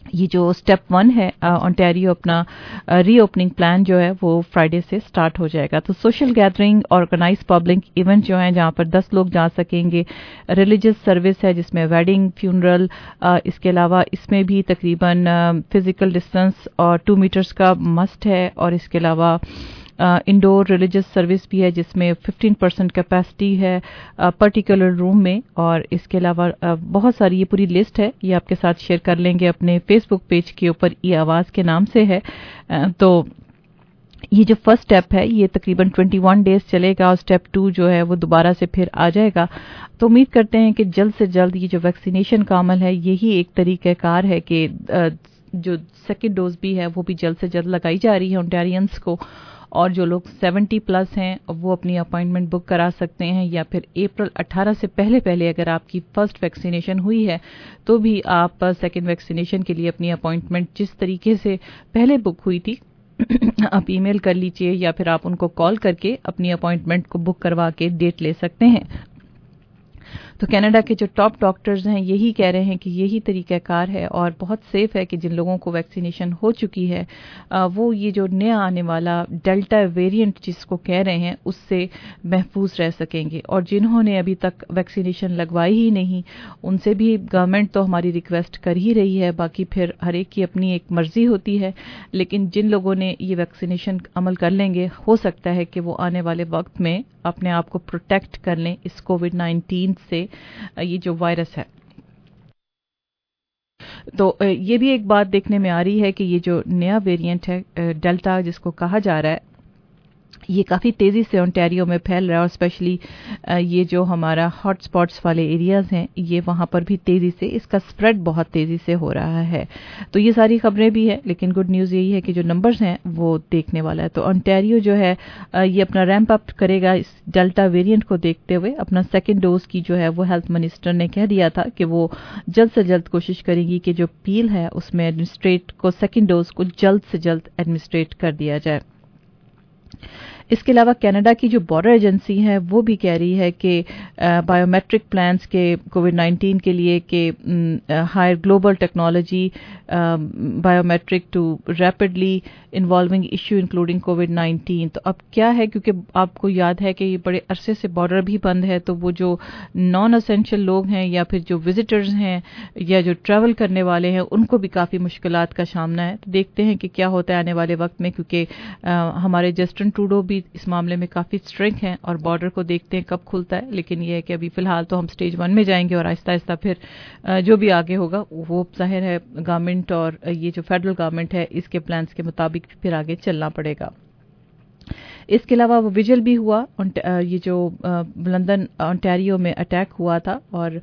ये जो स्टेप 1 है ओंटारियो अपना रीओपनिंग प्लान जो है वो फ्राइडे से स्टार्ट हो जाएगा। तो social gathering, organise public event जो हैं जहां पर 10 लोग जा सकेंगे, रिलीजियस सर्विस है जिसमें वेडिंग, फ्यूनरल, इसके अलावा इसमें भी तकरीबन फिजिकल डिस्टेंस और 2 मीटर्स का मस्ट है, और इसके अलावा इंडोर रिलीजियस सर्विस भी है जिसमें 15% कैपेसिटी है पर्टिकुलर रूम में, और इसके अलावा बहुत सारी ये पूरी लिस्ट है, ये आपके साथ शेयर कर लेंगे अपने फेसबुक पेज के ऊपर, ई आवाज़ के नाम से है। तो ये जो फर्स्ट स्टेप है ये तकरीबन 21 डेज चलेगा, और स्टेप 2 जो है वो दोबारा से फिर आ जाएगा। तो उम्मीद करते हैं कि जल्द से जल्द ये जो वैक्सीनेशन का अमल है यही एक तरीक़ाकार है कि जो सेकेंड डोज भी है वो भी जल्द से जल्द लगाई जा रही है ओंटारियंस को, और जो लोग 70 प्लस हैं वो अपनी अपॉइंटमेंट बुक करा सकते हैं, या फिर अप्रैल 18 से पहले अगर आपकी फर्स्ट वैक्सीनेशन हुई है तो भी आप सेकेंड वैक्सीनेशन के लिए अपनी अपॉइंटमेंट जिस तरीके से पहले बुक हुई थी आप ईमेल कर लीजिए, या फिर आप उनको कॉल करके अपनी अपॉइंटमेंट को बुक करवा के डेट ले सकते हैं। तो कनाडा के जो टॉप डॉक्टर्स हैं यही कह रहे हैं कि यही तरीक़ाकार है और बहुत सेफ है कि जिन लोगों को वैक्सीनेशन हो चुकी है वो ये जो नया आने वाला डेल्टा वेरिएंट जिसको कह रहे हैं उससे महफूज रह सकेंगे। और जिन्होंने अभी तक वैक्सीनेशन लगवाई ही नहीं उनसे भी गवर्नमेंट तो हमारी रिक्वेस्ट कर ही रही है, बाकी फिर हर एक की अपनी एक मर्जी होती है, लेकिन जिन लोगों ने ये वैक्सीनेशन अमल कर लेंगे हो सकता है कि वो आने वाले वक्त में अपने आप को प्रोटेक्ट कर लें इस कोविड-19 से, ये जो वायरस है। तो ये भी एक बात देखने में आ रही है कि ये जो नया वेरिएंट है डेल्टा जिसको कहा जा रहा है ये काफ़ी तेज़ी से ओंटारियो में फैल रहा है, और स्पेशली ये जो हमारा हॉट स्पॉट्स वाले एरियाज़ हैं ये वहाँ पर भी तेज़ी से इसका स्प्रेड बहुत तेज़ी से हो रहा है। तो ये सारी खबरें भी है, लेकिन गुड न्यूज़ यही है कि जो नंबर्स हैं वो देखने वाला है। तो ओंटारियो जो है ये अपना रैंप अप करेगा इस डेल्टा वेरिएंट को देखते हुए। अपना सेकेंड डोज की जो है वो हेल्थ मिनिस्टर ने कह दिया था कि वो जल्द से जल्द कोशिश करेगी कि जो पील है उसमें एडमिनिस्ट्रेट को सेकेंड डोज को जल्द से जल्द एडमिनिस्ट्रेट कर दिया जाए। इसके अलावा कनाडा की जो बॉर्डर एजेंसी है वो भी कह रही है कि बायोमेट्रिक प्लान्स के कोविड-19 के लिए कि higher global technology biometric to rapidly involving issue including कोविड-19। तो अब क्या है, क्योंकि आपको याद है कि ये बड़े अरसे से बॉर्डर भी बंद है, तो वो जो नॉन असेंशियल लोग हैं या फिर जो विजिटर्स हैं या जो ट्रैवल करने वाले हैं उनको भी काफ़ी मुश्किलात का सामना है। तो देखते हैं कि क्या होता है आने वाले वक्त में, क्योंकि हमारे जस्टिन ट्रूडो भी इस मामले में काफ़ी स्ट्रिक्ट हैं और बॉर्डर को देखते हैं कब खुलता है। लेकिन ये है कि अभी फ़िलहाल तो हम स्टेज 1 में जाएंगे और आहिस्ता आहिस्ता फिर जो भी आगे होगा वो जाहिर है गवर्नमेंट और ये जो फेडरल गवर्नमेंट है इसके प्लान्स के मुताबिक फिर आगे चलना पड़ेगा। इसके अलावा वो विजिल भी हुआ, ये जो लंदन ओंटारियो में अटैक हुआ था और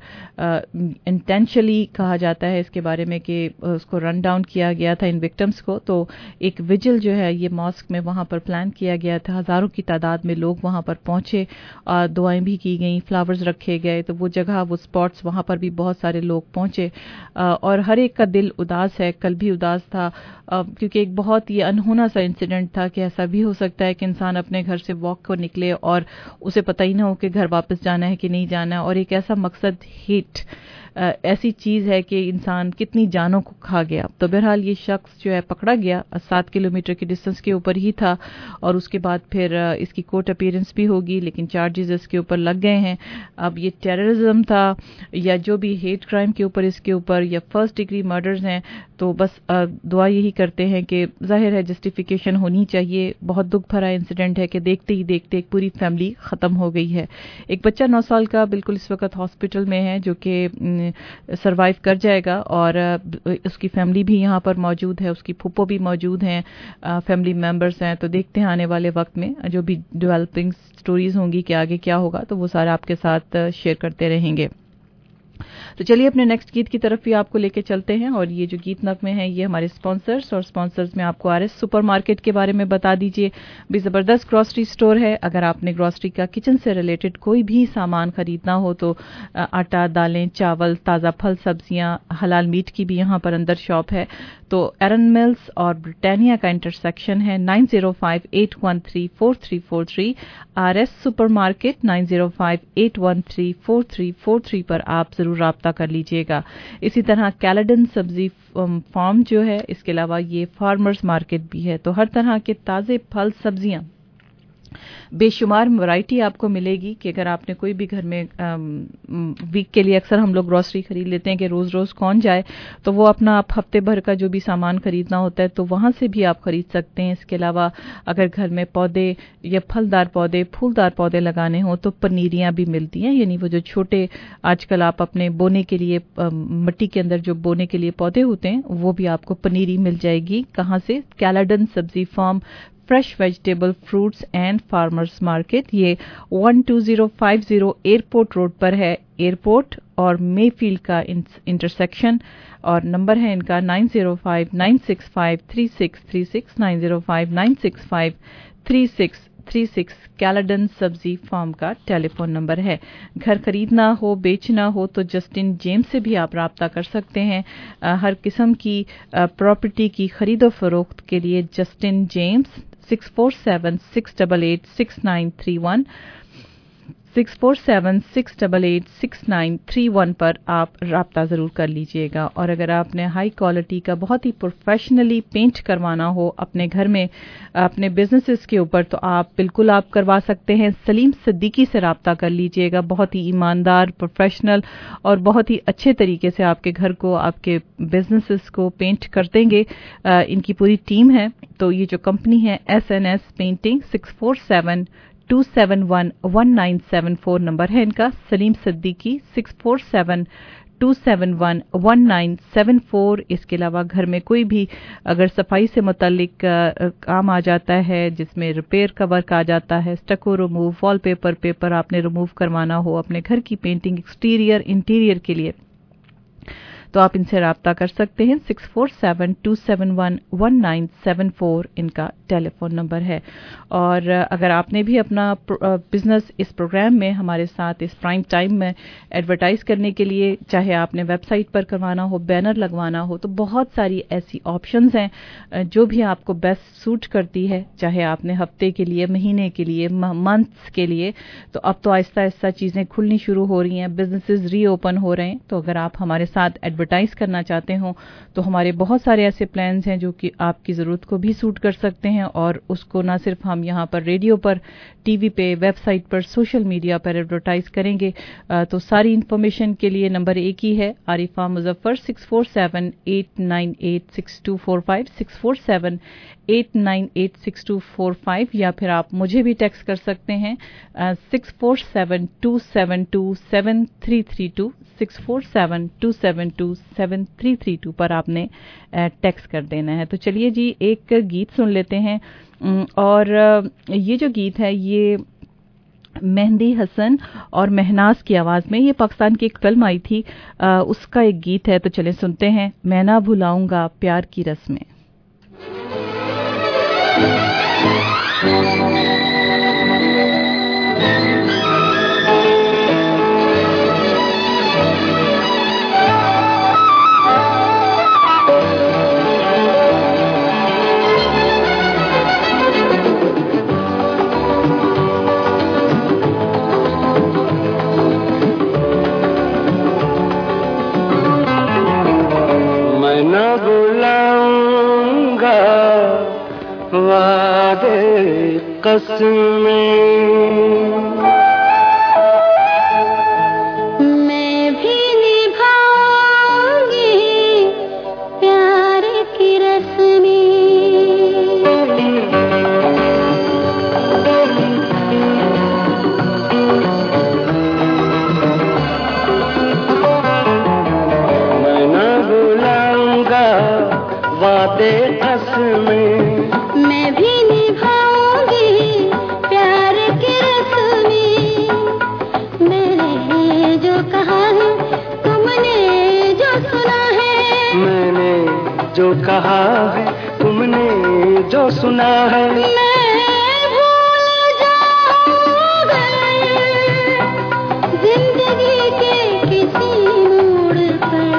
इंटेंशनली कहा जाता है इसके बारे में कि उसको रन डाउन किया गया था इन विक्टिम्स को। तो एक विजिल जो है ये मॉस्क में वहाँ पर प्लान किया गया था, हज़ारों की तादाद में लोग वहाँ पर पहुँचे, दुआएं भी की गई, फ्लावर्स रखे गए। तो वो जगह वो स्पॉट्स वहाँ पर भी बहुत सारे लोग पहुँचे और हर एक का दिल उदास है। कल भी उदास था क्योंकि एक बहुत ही अनहोना सा इंसिडेंट था कि ऐसा भी हो सकता है कि इंसान अपने घर से वॉक को निकले और उसे पता ही ना हो कि घर वापस जाना है कि नहीं जाना, और एक ऐसा मकसद हिट ऐसी चीज़ है कि इंसान कितनी जानों को खा गया। तो बहरहाल ये शख्स जो है पकड़ा गया, 7 किलोमीटर की डिस्टेंस के ऊपर ही था और उसके बाद फिर इसकी कोर्ट अपीयरेंस भी होगी, लेकिन चार्जेस इसके ऊपर लग गए हैं। अब ये टेररिज्म था या जो भी हेट क्राइम के ऊपर इसके ऊपर या फर्स्ट डिग्री मर्डर्स हैं, तो बस दुआ यही करते हैं कि जाहिर है जस्टिफिकेशन होनी चाहिए। बहुत दुख भरा इंसिडेंट है कि देखते ही देखते एक पूरी फैमिली ख़त्म हो गई है। एक बच्चा 9 साल का बिल्कुल इस वक्त हॉस्पिटल में है जो कि सरवाइव कर जाएगा और उसकी फैमिली भी यहाँ पर मौजूद है, उसकी फूफो भी मौजूद हैं, फैमिली मेंबर्स हैं। तो देखते हैं आने वाले वक्त में जो भी डेवलपिंग स्टोरीज होंगी कि आगे क्या होगा, तो वो सारा आपके साथ शेयर करते रहेंगे। तो चलिए अपने नेक्स्ट गीत की तरफ भी आपको लेके चलते हैं और ये जो गीत नगमे हैं ये हमारे स्पॉन्सर्स और स्पॉन्सर्स में आपको आरएस सुपरमार्केट के बारे में बता दीजिए। भी ज़बरदस्त ग्रॉसरी स्टोर है। अगर आपने ग्रॉसरी का किचन से रिलेटेड कोई भी सामान खरीदना हो तो आटा, दालें, चावल, ताज़ा फल, सब्जियां, हलाल मीट की भी यहाँ पर अंदर शॉप है। तो एरन मिल्स और ब्रिटानिया का इंटरसेक्शन है 9058134343 आरएस सुपरमार्केट 9058134343 पर आप जरूर राब्ता राब्ता कर लीजिएगा। इसी तरह कैलेडन सब्जी फार्म जो है, इसके अलावा ये फार्मर्स मार्केट भी है, तो हर तरह के ताज़े फल सब्जियां बेशुमार वैरायटी आपको मिलेगी कि अगर आपने कोई भी घर में वीक के लिए अक्सर हम लोग ग्रोसरी खरीद लेते हैं कि रोज़ रोज़ कौन जाए, तो वो अपना आप हफ्ते भर का जो भी सामान खरीदना होता है तो वहाँ से भी आप खरीद सकते हैं। इसके अलावा अगर घर में पौधे या फलदार पौधे, फूलदार पौधे लगाने हों तो पनीरियाँ भी मिलती हैं, यानी वो जो छोटे आजकल आप अपने बोने के लिए मिट्टी के अंदर जो बोने के लिए पौधे होते हैं वो भी आपको पनीरी मिल जाएगी। कहाँ से? Caledon Sabzi farm, fresh vegetable fruits and farmers market. ये 12050 एयरपोर्ट रोड पर है, एयरपोर्ट और मेफील्ड का इंटरसेक्शन, और नंबर है इनका 9059653636, 9059653636। कैलेडन सब्जी फार्म का टेलीफोन नंबर है। घर खरीदना हो, बेचना हो तो जस्टिन जेम्स से भी आप राब्ता कर सकते हैं। हर किस्म की प्रॉपर्टी की खरीदो फरोख्त के लिए जस्टिन जेम्स 647-688-6931, 647-688-6931 पर आप राब्ता ज़रूर कर लीजिएगा। और अगर आपने हाई क्वालिटी का बहुत ही प्रोफेशनली पेंट करवाना हो अपने घर में, अपने बिजनेसेस के ऊपर, तो आप बिल्कुल आप करवा सकते हैं। सलीम सिद्दीकी से राब्ता कर लीजिएगा, बहुत ही ईमानदार, प्रोफेशनल और बहुत ही अच्छे तरीके से आपके घर को, आपके बिजनेसेस को पेंट कर देंगे। इनकी पूरी टीम है। तो ये जो कंपनी है SNS पेंटिंग, 647-271-1974 नंबर है इनका। सलीम सिद्दीकी 647-271-1974। इसके अलावा घर में कोई भी अगर सफाई से मुतालिक काम आ जाता है, जिसमें रिपेयर का वर्क आ जाता है, स्टको रिमूव, वॉलपेपर पेपर आपने रिमूव करवाना हो, अपने घर की पेंटिंग एक्सटीरियर इंटीरियर के लिए, तो आप इनसे राब्ता कर सकते हैं। 647-271-1974 इनका टेलीफोन नंबर है। और अगर आपने भी अपना बिजनेस इस प्रोग्राम में हमारे साथ इस प्राइम टाइम में एडवर्टाइज करने के लिए, चाहे आपने वेबसाइट पर करवाना हो, बैनर लगवाना हो, तो बहुत सारी ऐसी ऑप्शंस हैं जो भी आपको बेस्ट सूट करती है, चाहे आपने हफ्ते के लिए, महीने के लिए, मंथ्स के लिए। तो अब तो आहिस्ता आहिस्ता चीज़ें खुलनी शुरू हो रही हैं, बिजनेसेस रीओपन हो रहे हैं। तो अगर आप हमारे साथ एडवर्टाइज करना चाहते हो तो हमारे बहुत सारे ऐसे प्लान्स हैं जो कि आपकी ज़रूरत को भी सूट कर सकते हैं, और उसको ना सिर्फ हम यहाँ पर रेडियो पर, टीवी पे, वेबसाइट पर, सोशल मीडिया पर एडवर्टाइज करेंगे। तो सारी इन्फॉर्मेशन के लिए नंबर एक ही है, आरिफा मुजफ्फर 647-898-6245, 647-898-6245, या फिर आप मुझे भी टेक्स्ट कर सकते हैं 647-272-7332, 647-272-7332 पर आपने टेक्स्ट कर देना है। तो चलिए जी, एक गीत सुन लेते हैं। और ये जो गीत है ये मेहंदी हसन और महनाज की आवाज़ में, ये पाकिस्तान की एक फिल्म आई थी, उसका एक गीत है। तो चलिए सुनते हैं, मैं ना भुलाऊंगा प्यार की रस्में। मैं भी निभाऊंगी प्यार की रस्में। मैं न भुलाऊंगा वादे कसमें, मैं भी निभाऊंगी प्यार की रस्में। मैंने जो कहा है तुमने जो सुना है, मैंने जो कहा है तुमने जो सुना है। मैं भूल जाऊंगा जिंदगी के किसी मोड़ पर,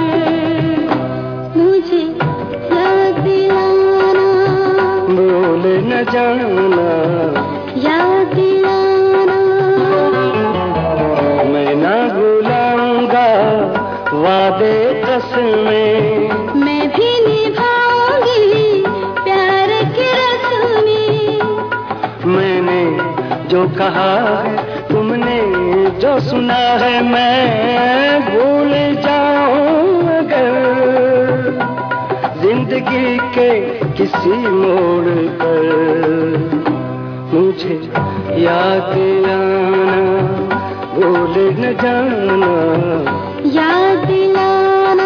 मुझे याद दिलाना, भूल न जाना, याद दिलाना। मैं न भुलाऊंगा वादे कसमें मैं भी निभाऊंगी प्यार की रस्में। मैंने जो कहा है तुमने जो सुना है मैं भूल जाऊं अगर जिंदगी के किसी मोड़ पर मुझे याद आना भूल न जाना याद दिलाना।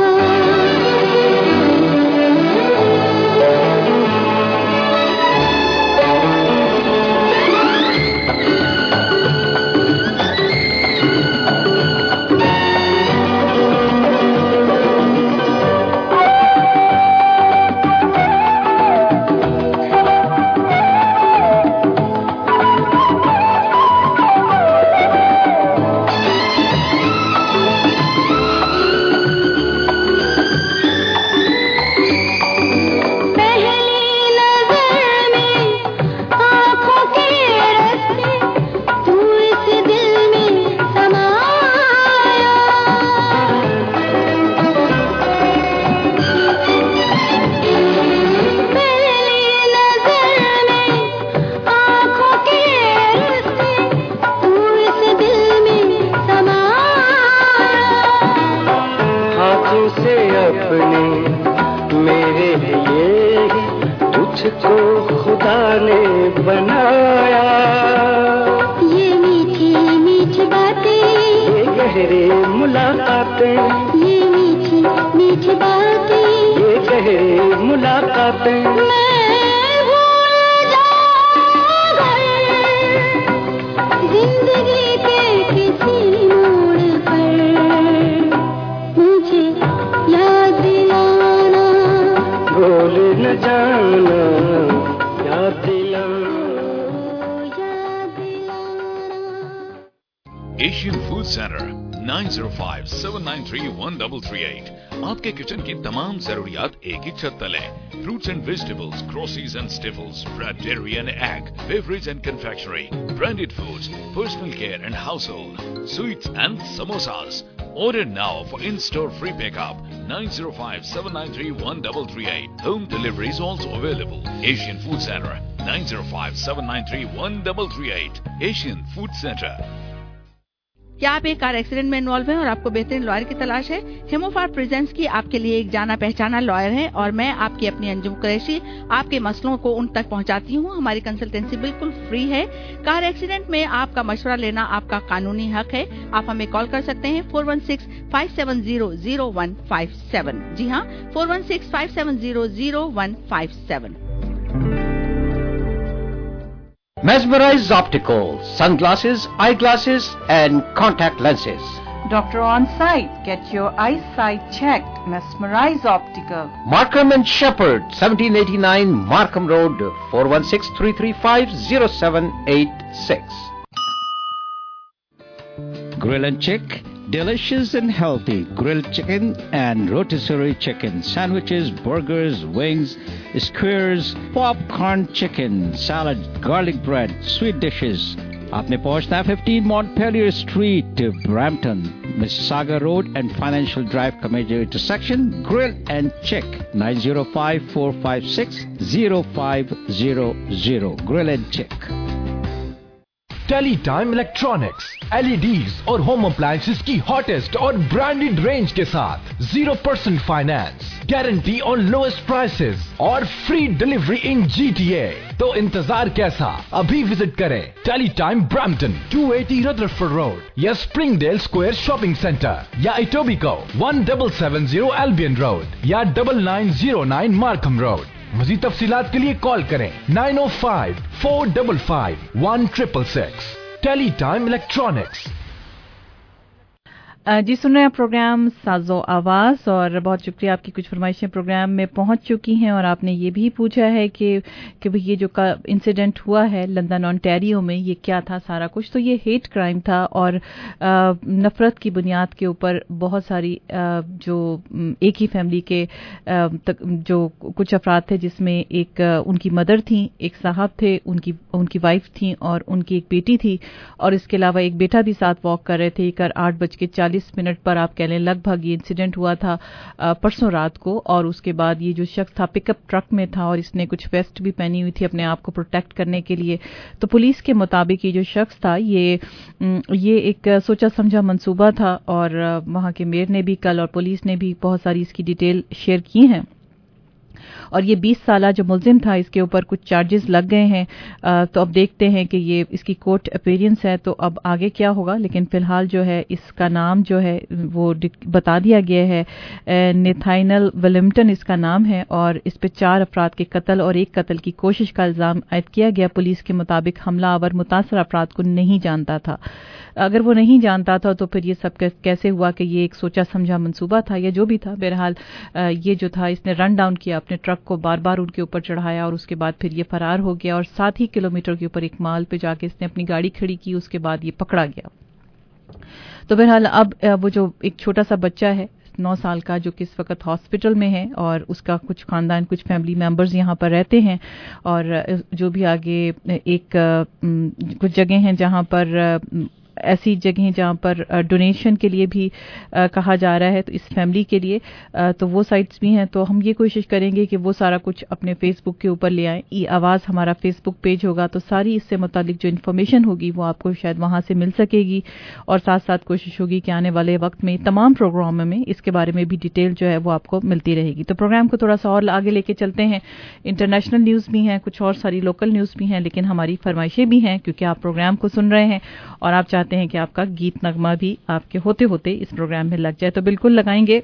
एशियन फूड सेंटर 9057931338 आपके किचन की तमाम जरूरियात एक ही छत तले। Fruits and vegetables, groceries and staples, bread, dairy and egg, beverage and confectionery, branded foods, personal care and household, sweets and samosas. Order now for in-store free pickup 9057931338. Home delivery is also available. Asian Food Center 9057931338. Asian Food Center. क्या आप एक car accident में involve हैं और आपको बेहतरीन lawyer की तलाश है? हेमोफार प्रेजेंस की आपके लिए एक जाना पहचाना लॉयर है और मैं आपकी अपनी अंजुम कुरैशी आपके मसलों को उन तक पहुंचाती हूं। हमारी कंसल्टेंसी बिल्कुल फ्री है। कार एक्सीडेंट में आपका मशवरा लेना आपका कानूनी हक है। आप हमें कॉल कर सकते हैं 416-570-0157। जी हाँ, 416-570-0157। Mesmerize Optical, sunglasses, eyeglasses and contact lenses. Doctor on site, get your eyesight checked. Mesmerize Optical. Markham and Shepherd, 1789 Markham Road, 416-335-0786. Grill and Chick, delicious and healthy grilled chicken and rotisserie chicken, sandwiches, burgers, wings, skewers, popcorn chicken, salad, garlic bread, sweet dishes. आपने पहुंचना है 15 Montpelier Street, Brampton, Mississauga Road and Financial Drive का major intersection. Grill and Chick, 905-456-0500. Grill and Chick. Teletime electronics, LEDs और home appliances की hottest और branded range के साथ 0% finance, guarantee on lowest prices और फ्री डिलीवरी इन GTA। तो इंतजार कैसा? अभी विजिट करें टेलीटाइम ब्रैम्पटन 280 रदरफोर्ड रोड या स्प्रिंगडेल स्क्वायर शॉपिंग सेंटर या इटोबिको 1770 एल्बियन रोड या 9909 मार्कम रोड। मज़ीद तफसीलात के लिए कॉल करें 905-455-1666। टेलीटाइम इलेक्ट्रॉनिक्स। जी सुन रहे हैं प्रोग्राम साजो आवाज़ और बहुत शुक्रिया, आपकी कुछ फरमाइशें प्रोग्राम में पहुंच चुकी हैं और आपने ये भी पूछा है कि भाई ये जो इंसिडेंट हुआ है लंदन ओंटारियो में ये क्या था सारा कुछ। तो ये हेट क्राइम था और नफरत की बुनियाद के ऊपर बहुत सारी जो एक ही फैमिली के जो कुछ अफराद थे जिसमें एक उनकी मदर थी, एक साहब थे, उनकी वाइफ थी और उनकी एक बेटी थी और इसके अलावा एक बेटा भी साथ वॉक कर रहे थे। 8:40 40 पर आप कह लें लगभग ये इंसिडेंट हुआ था परसों रात को। और उसके बाद ये जो शख्स था पिकअप ट्रक में था और इसने कुछ वेस्ट भी पहनी हुई थी अपने आप को प्रोटेक्ट करने के लिए। तो पुलिस के मुताबिक ये जो शख्स था ये एक सोचा समझा मंसूबा था और वहां के मेयर ने भी कल और पुलिस ने भी बहुत सारी इसकी डिटेल शेयर की हैं। और ये 20 साला जो मुलजिम था इसके ऊपर कुछ चार्जेस लग गए हैं। तो अब देखते हैं कि ये इसकी कोर्ट अपीयरेंस है तो अब आगे क्या होगा। लेकिन फिलहाल जो है इसका नाम जो है वो बता दिया गया है, नेथानियल विलियम्स इसका नाम है और इस पे 4 अफराद के कत्ल और 1 कत्ल की कोशिश का इल्जाम आयद किया गया। पुलिस के मुताबिक हमलावर मुतासर अफराद को नहीं जानता था। अगर वो नहीं जानता था तो फिर ये सब कैसे हुआ कि ये एक सोचा समझा मंसूबा था या जो भी था। बहरहाल ये जो था इसने रन डाउन किया अपने ट्रक को, बार बार उनके ऊपर चढ़ाया और उसके बाद फिर ये फरार हो गया और 7 ही किलोमीटर के ऊपर एक माल पे जाके इसने अपनी गाड़ी खड़ी की, उसके बाद ये पकड़ा गया। तो बहरहाल अब वो जो एक छोटा सा बच्चा है 9 साल का जो कि इस वक्त हॉस्पिटल में है और उसका कुछ खानदान कुछ फैमिली मेंबर्स यहाँ पर रहते हैं और जो भी आगे कुछ जगह हैं जहाँ पर ऐसी जगह जहाँ पर डोनेशन के लिए भी कहा जा रहा है तो इस फैमिली के लिए तो वो साइट्स भी हैं। तो हम ये कोशिश करेंगे कि वो सारा कुछ अपने फेसबुक के ऊपर ले आएं। ई आवाज़ हमारा फेसबुक पेज होगा तो सारी इससे मुतालिक जो इन्फॉर्मेशन होगी वो आपको शायद वहाँ से मिल सकेगी और साथ साथ कोशिश होगी कि आने वाले वक्त में तमाम प्रोग्रामों में इसके बारे में भी डिटेल जो है वो आपको मिलती रहेगी। तो प्रोग्राम को थोड़ा सा और आगे लेके चलते हैं। इंटरनेशनल न्यूज़ भी हैं, कुछ और सारी लोकल न्यूज़ भी हैं, लेकिन हमारी फरमाइशें भी हैं क्योंकि आप प्रोग्राम को सुन रहे हैं और आप चाहते हैं कि आपका गीत नगमा भी आपके होते होते इस प्रोग्राम में लग जाए तो बिल्कुल लगाएंगे।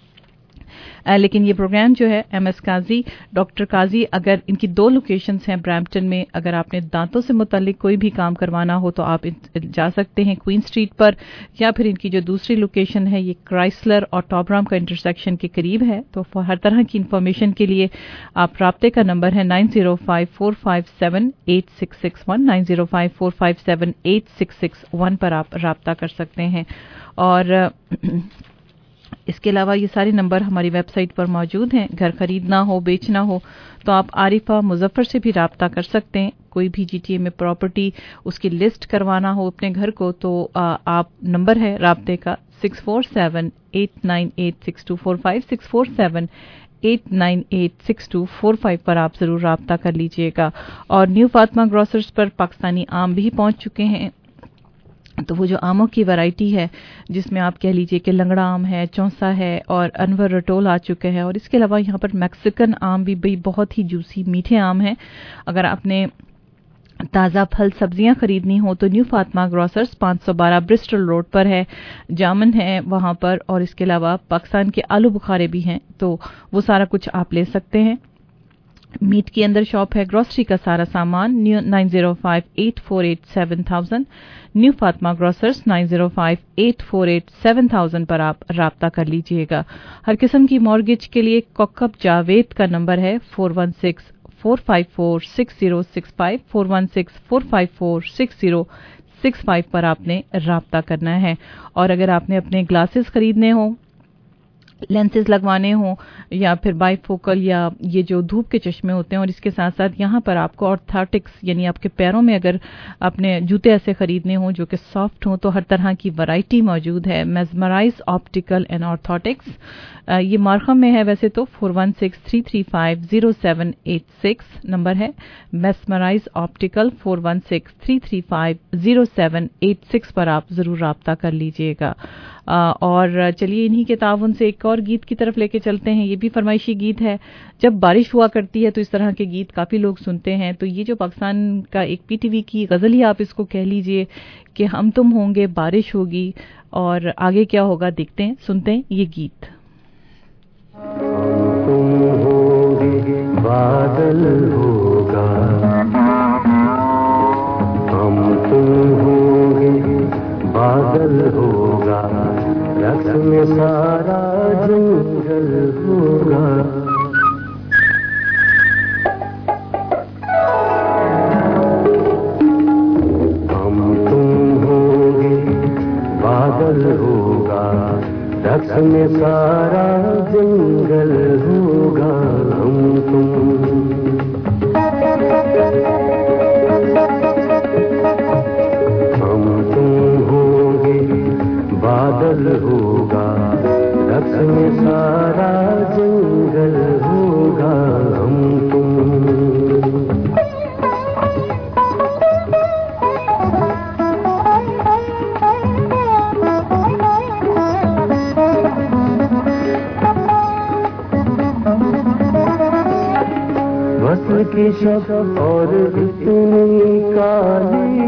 लेकिन ये प्रोग्राम जो है एमएस काजी, डॉक्टर काजी, अगर इनकी 2 लोकेशंस हैं ब्रैम्पटन में, अगर आपने दांतों से मुतालिक कोई भी काम करवाना हो तो आप जा सकते हैं क्वीन स्ट्रीट पर, या फिर इनकी जो दूसरी लोकेशन है ये क्राइसलर और टॉबराम का इंटरसेक्शन के करीब है। तो हर तरह की इंफॉर्मेशन के लिए आप राब्ते का नंबर है 9054578661 9054578661 पर आप राब्ता कर सकते हैं। और इसके अलावा ये सारे नंबर हमारी वेबसाइट पर मौजूद हैं। घर खरीदना हो, बेचना हो तो आप आरिफा मुजफ्फर से भी राब्ता कर सकते हैं। कोई भी जीटीए में प्रॉपर्टी उसकी लिस्ट करवाना हो अपने घर को तो आप नंबर है राब्ते का 647-898-6245 647-898-6245 पर आप जरूर राब्ता कर लीजिएगा। और न्यू फातिमा ग्रोसर्स पर पाकिस्तानी आम भी पहुंच चुके हैं। तो वो जो आमों की वैरायटी है जिसमें आप कह लीजिए कि लंगड़ा आम है, चौंसा है और अनवर रटोल आ चुके हैं। और इसके अलावा यहाँ पर मैक्सिकन आम भी बहुत ही जूसी मीठे आम हैं। अगर आपने ताज़ा फल सब्जियां खरीदनी हो तो new Fatima grocers 512 Bristol road पर है, जामन है वहाँ पर। और इसके अलावा पाकिस्तान के आलू बुखारे भी हैं तो वो सारा कुछ आप ले सकते हैं। मीट के अंदर शॉप है, ग्रोसरी का सारा सामान 9058487000 न्यू फातिमा ग्रोसर्स 9058487000 पर आप राब्ता कर लीजिएगा। हर किस्म की मॉर्गेज के लिए कोकब जावेद का नंबर है 416-454-6065 416-454-6065 पर आपने राब्ता करना है। और अगर आपने अपने ग्लासेस खरीदने हो, लेंसेज लगवाने हो या फिर बाइफोकल या ये जो धूप के चश्मे होते हैं, और इसके साथ साथ यहाँ पर आपको ऑर्थोटिक्स यानी आपके पैरों में अगर आपने जूते ऐसे खरीदने हो जो कि सॉफ्ट हो तो हर तरह की वैरायटी मौजूद है। मेस्मराइज ऑप्टिकल एंड ऑर्थोटिक्स, ये मार्खम में है वैसे तो 4163350786 नंबर है। मेस्मराइज ऑप्टिकल 4163350786 पर आप जरूर राब्ता कर लीजिएगा। और चलिए इन्हीं के ताउन से एक और गीत की तरफ लेके चलते हैं। ये भी फरमाइशी गीत है। जब बारिश हुआ करती है तो इस तरह के गीत काफ़ी लोग सुनते हैं। तो ये जो पाकिस्तान का एक पीटीवी की गज़ल ही आप इसको कह लीजिए कि हम तुम होंगे बारिश होगी, और आगे क्या होगा देखते हैं, सुनते हैं ये गीत। तुम होंगे बादल होगा, हम तुम होंगे बादल होगा, रस में सारा जंगल होगा। हम तुम होंगे बादल होगा, रस में सारा जंगल होगा। हम तुम होंगे बादल में सारा जंगल होगा हम तुम। वस्त्र की शब और इतनी काली,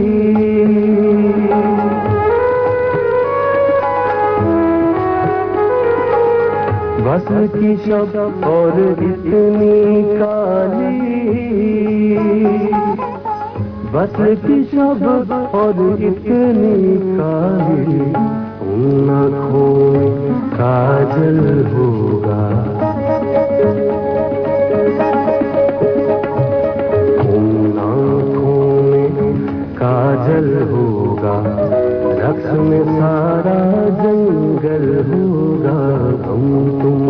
वस्त्र की शब और इतनी काली, वस्त्र की शब और इतनी काली, उन आँखों में काजल होगा, काजल होगा, रक्त में सारा जंगल होगा हम तुम।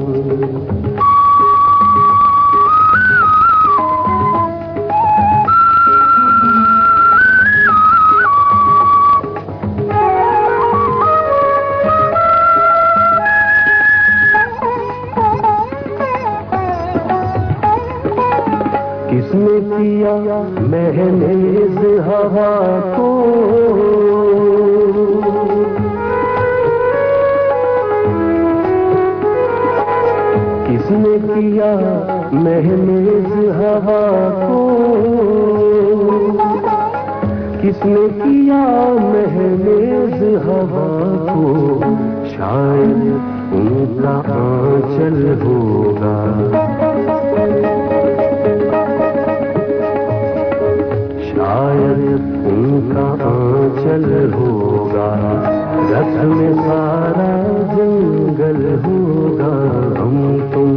किसने किया महनेज हवा को, किसने किया महनेज हवा को, किसने किया महनेज हवा को, शायद उनका आंचल होगा, शायद उनका आंचल होगा, रथ में सारा जंगल होगा हम तुम।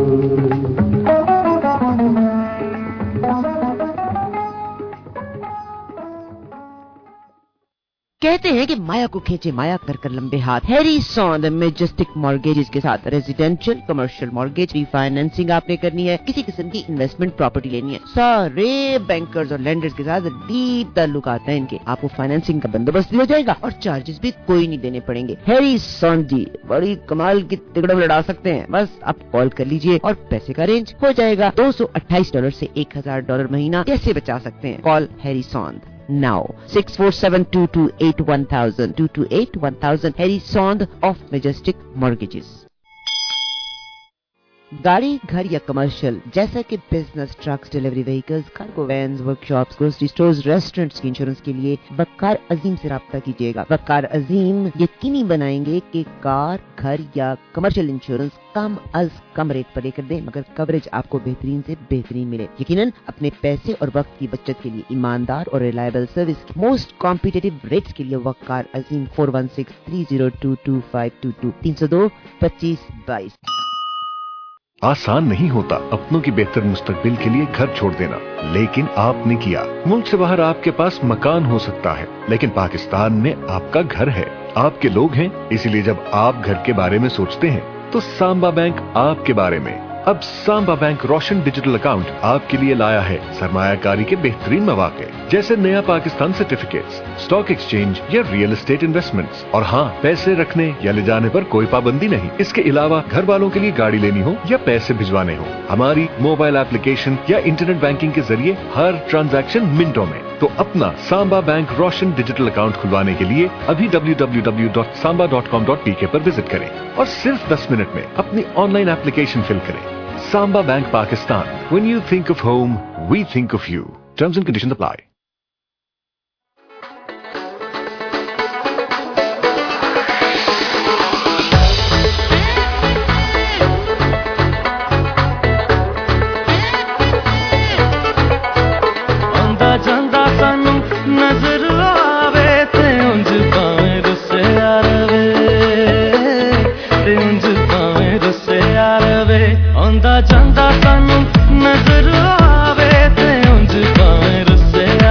कहते हैं कि माया को खींचे माया कर कर लंबे हाथ। Harry Son the majestic mortgages के साथ रेजिडेंशियल कमर्शियल मॉर्गेज रीफाइनेंसिंग आपने करनी है, किसी किस्म की इन्वेस्टमेंट प्रॉपर्टी लेनी है, सारे बैंकर्स और लैंडर्स के साथ डीप ताल्लुकात हैं इनके, आपको फाइनेंसिंग का बंदोबस्त भी हो जाएगा और चार्जेस भी कोई नहीं देने पड़ेंगे। हैरी सॉन जी बड़ी कमाल की तिकड़म लड़ा सकते हैं, बस आप कॉल कर लीजिए और पैसे का अरेंज हो जाएगा। $228 से $1000 महीना कैसे बचा सकते हैं? Call Harry Son now 647-228-1000 228-1000 Harry Sond of Majestic Mortgages। गाड़ी, घर या कमर्शियल जैसा कि business, trucks, delivery vehicles, cargo vans, workshops, grocery stores, restaurants की इंश्योरेंस के लिए वक़ार अजीम से राब्ता कीजिएगा। वक़ार अजीम यकीनी बनाएंगे कि कार, घर या कमर्शियल इंश्योरेंस कम अज कम रेट पर लेकर दें, मगर कवरेज आपको बेहतरीन से बेहतरीन मिले। यकीनन अपने पैसे और वक्त की बचत के लिए ईमानदार और रिलायबल सर्विस के मोस्ट कॉम्पिटिटिव रेट्स के लिए वक़ार अजीम 416-302-2522 302-2522। आसान नहीं होता अपनों की बेहतर मुस्तकबिल के लिए घर छोड़ देना, लेकिन आपने किया। मुल्क से बाहर आपके पास मकान हो सकता है, लेकिन पाकिस्तान में आपका घर है, आपके लोग हैं। इसीलिए जब आप घर के बारे में सोचते हैं तो सांबा बैंक आपके बारे में। अब Samba bank Roshan digital account आपके लिए लाया है सरमायाकारी के बेहतरीन मौके, जैसे नया पाकिस्तान सर्टिफिकेट्स, स्टॉक एक्सचेंज या रियल एस्टेट इन्वेस्टमेंट्स। और हाँ, पैसे रखने या ले जाने पर कोई पाबंदी नहीं। इसके अलावा घर वालों के लिए गाड़ी लेनी हो या पैसे भिजवाने हो, हमारी मोबाइल एप्लीकेशन या इंटरनेट बैंकिंग के जरिए हर ट्रांजैक्शन मिनटों में। तो अपना Samba bank Roshan digital account खुलवाने के लिए अभी www.samba.com.pk पर विजिट करें और सिर्फ 10 मिनट में अपनी ऑनलाइन एप्लीकेशन फिल करें। Samba Bank Pakistan. When you think of home, we think of you. Terms and conditions apply. आंदा जांदा सानू नजर आवे ते उंज भावें रुसे आवे, ते उंज भावें रुसे आवे। आंदा जांदा सानू नजर आवे ते उंज भावें रुसे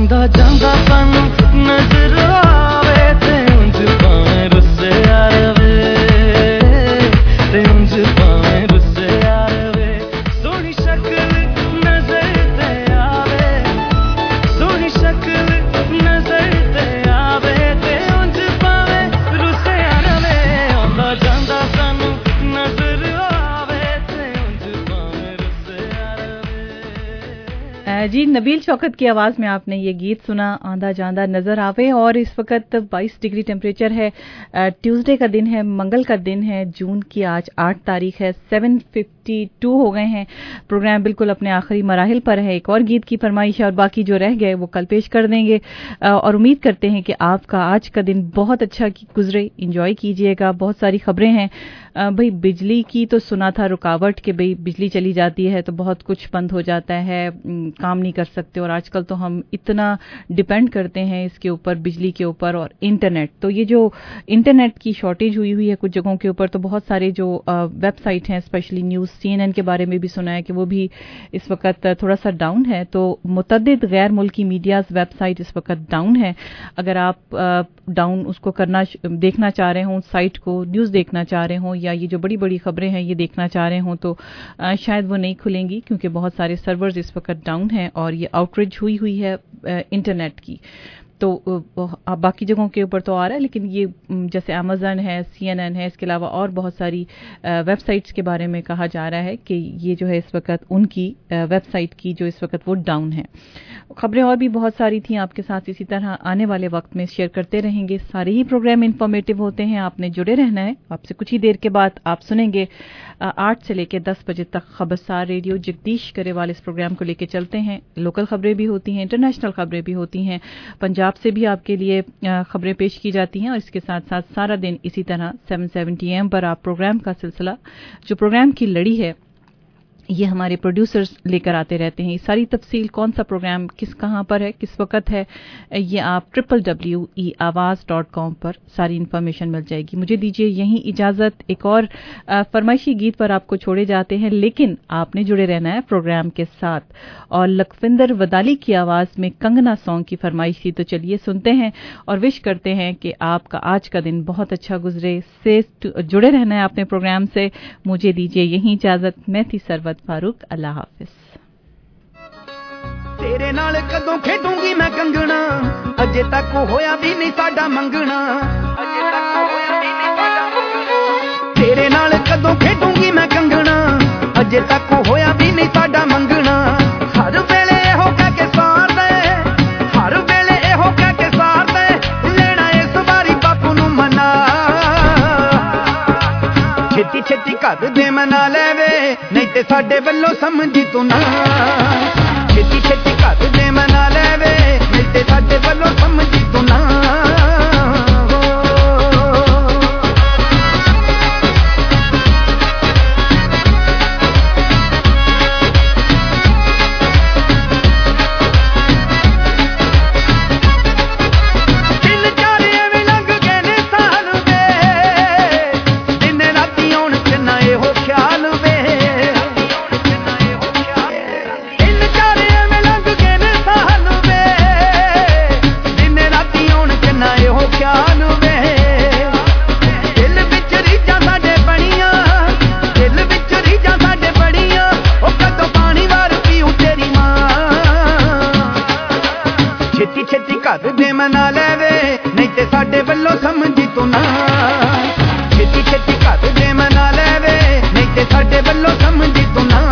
ਆਉਂਦਾ ਜਾਂਦਾ ਸਾਨੂੰ ਨਜ਼ਰ ਆਵੇ ਤੇ ਉਂਝ ਭਾਵੇਂ ਰੁੱਸਿਆ ਰਵੇ ਤੇ ਉਂਝ ਭਾਵੇਂ ਰੁੱਸਿਆ ਰਵੇ ਸੋਹਣੀ ਸ਼ਕਲ ਨਜ਼ਰ ਤੇ ਆਵੇ ਸੋਹਣੀ ਸ਼ਕਲ ਨਜ਼ਰ ਤੇ ਆਵੇ ਤੇ ਉਂਝ ਭਾਵੇਂ ਰੁੱਸਿਆ ਰਵੇ ਆਉਂਦਾ ਜਾਂਦਾ ਸਾਨੂੰ ਨਜ਼ਰ ਆਵੇ ਤੇ ਉਂਝ ਭਾਵੇਂ ਰੁੱਸਿਆ ਰਵੇ। जी नबील शौकत की आवाज़ में आपने ये गीत सुना, आंधा जांदा नज़र आवे। और इस वक्त 22 डिग्री टेम्परेचर है। ट्यूसडे का दिन है, मंगल का दिन है, जून की आज 8 तारीख है। 7:52 हो गए हैं। प्रोग्राम बिल्कुल अपने आखिरी मराहिल पर है। एक और गीत की फरमाइश है और बाकी जो रह गए वो कल पेश कर देंगे। और उम्मीद करते हैं कि आपका आज का दिन बहुत अच्छा गुजरे, इंजॉय कीजिएगा। बहुत सारी खबरें हैं भाई। बिजली की तो सुना था रुकावट कि भाई बिजली चली जाती है तो बहुत कुछ बंद हो जाता है, काम नहीं कर सकते। और आजकल तो हम इतना डिपेंड करते हैं इसके ऊपर, बिजली के ऊपर और इंटरनेट। तो ये जो इंटरनेट की शॉर्टेज हुई है कुछ जगहों के ऊपर, तो बहुत सारे जो वेबसाइट हैं, स्पेशली न्यूज़ CNN के बारे में भी सुना है कि वो भी इस वक्त थोड़ा सा डाउन है। तो मुतअद्दिद गैर मुल्की मीडियाज़ वेबसाइट इस वक्त डाउन है। अगर आप डाउन उसको देखना चाह रहे हों, साइट को न्यूज़ देखना चाह रहे हों, या ये जो बड़ी बड़ी खबरें हैं ये देखना चाह रहे हों, तो शायद वो नहीं खुलेंगी क्योंकि बहुत सारे सर्वर्स इस वक्त डाउन हैं और ये आउटरीच हुई है इंटरनेट की। तो बाकी जगहों के ऊपर तो आ रहा है, लेकिन ये जैसे अमेज़न है, CNN है, इसके अलावा और बहुत सारी वेबसाइट्स के बारे में कहा जा रहा है कि ये जो है इस वक्त उनकी वेबसाइट की जो इस वक्त वो डाउन है। खबरें और भी बहुत सारी थी आपके साथ इसी तरह आने वाले वक्त में शेयर करते रहेंगे। सारे ही प्रोग्राम इन्फॉर्मेटिव होते हैं, आपने जुड़े रहना है। आपसे कुछ ही देर के बाद आप सुनेंगे 8 से लेकर 10 बजे तक खबरसार रेडियो। जगदीश गरेवाल इस प्रोग्राम को लेकर चलते हैं। लोकल खबरें भी होती हैं, इंटरनेशनल खबरें भी होती हैं, पंजाब से भी आपके लिए खबरें पेश की जाती हैं। और इसके साथ साथ सारा दिन इसी तरह 7:70 AM पर आप प्रोग्राम का सिलसिला, जो प्रोग्राम की लड़ी है, ये हमारे प्रोड्यूसर्स लेकर आते रहते हैं। ये सारी तफसील, कौन सा प्रोग्राम किस कहाँ पर है, किस वक्त है, ये आप www.eawaz.com पर सारी इन्फॉर्मेशन मिल जाएगी। मुझे दीजिए यहीं इजाज़त। एक और फरमाइशी गीत पर आपको छोड़े जाते हैं, लेकिन आपने जुड़े रहना है प्रोग्राम के साथ। और लखविंदर वदाली की आवाज़ में कंगना सॉन्ग की फरमाइश थी, तो चलिए सुनते हैं और विश करते हैं कि आपका आज का दिन बहुत अच्छा गुजरे। से जुड़े रहना है अपने प्रोग्राम से। मुझे दीजिए यहीं इजाज़त। मैं थी सरवत फारूक। अल्लाह हाफिज। तेरे नाल कदों खेडूंगी मैं कंगना, अजे तक होया भी नहीं साडा मंगना, अजे तक होया भी नहीं साडा मंगना। तेरे नाल कदों खेडूंगी मैं कंगना, अजे तक होया भी नहीं साडा मंगना। हर वेले हो कह के सार दे, हर वेले हो कह के सार दे, लेना इस बारी बापू नू मना। छेती छेती कर दे मना लेवे, नहीं ते साडे वल्लों समझी तू ना। छेती छेती कर दे मना लेवे, नहीं ते साडे वल्लों समझी तू ना। मना लेवे, नहीं ते साडे वल्लों समझी तू ना। छेती छेती कर दे मना लेवे, नहीं ते साडे वल्लों समझी तू ना।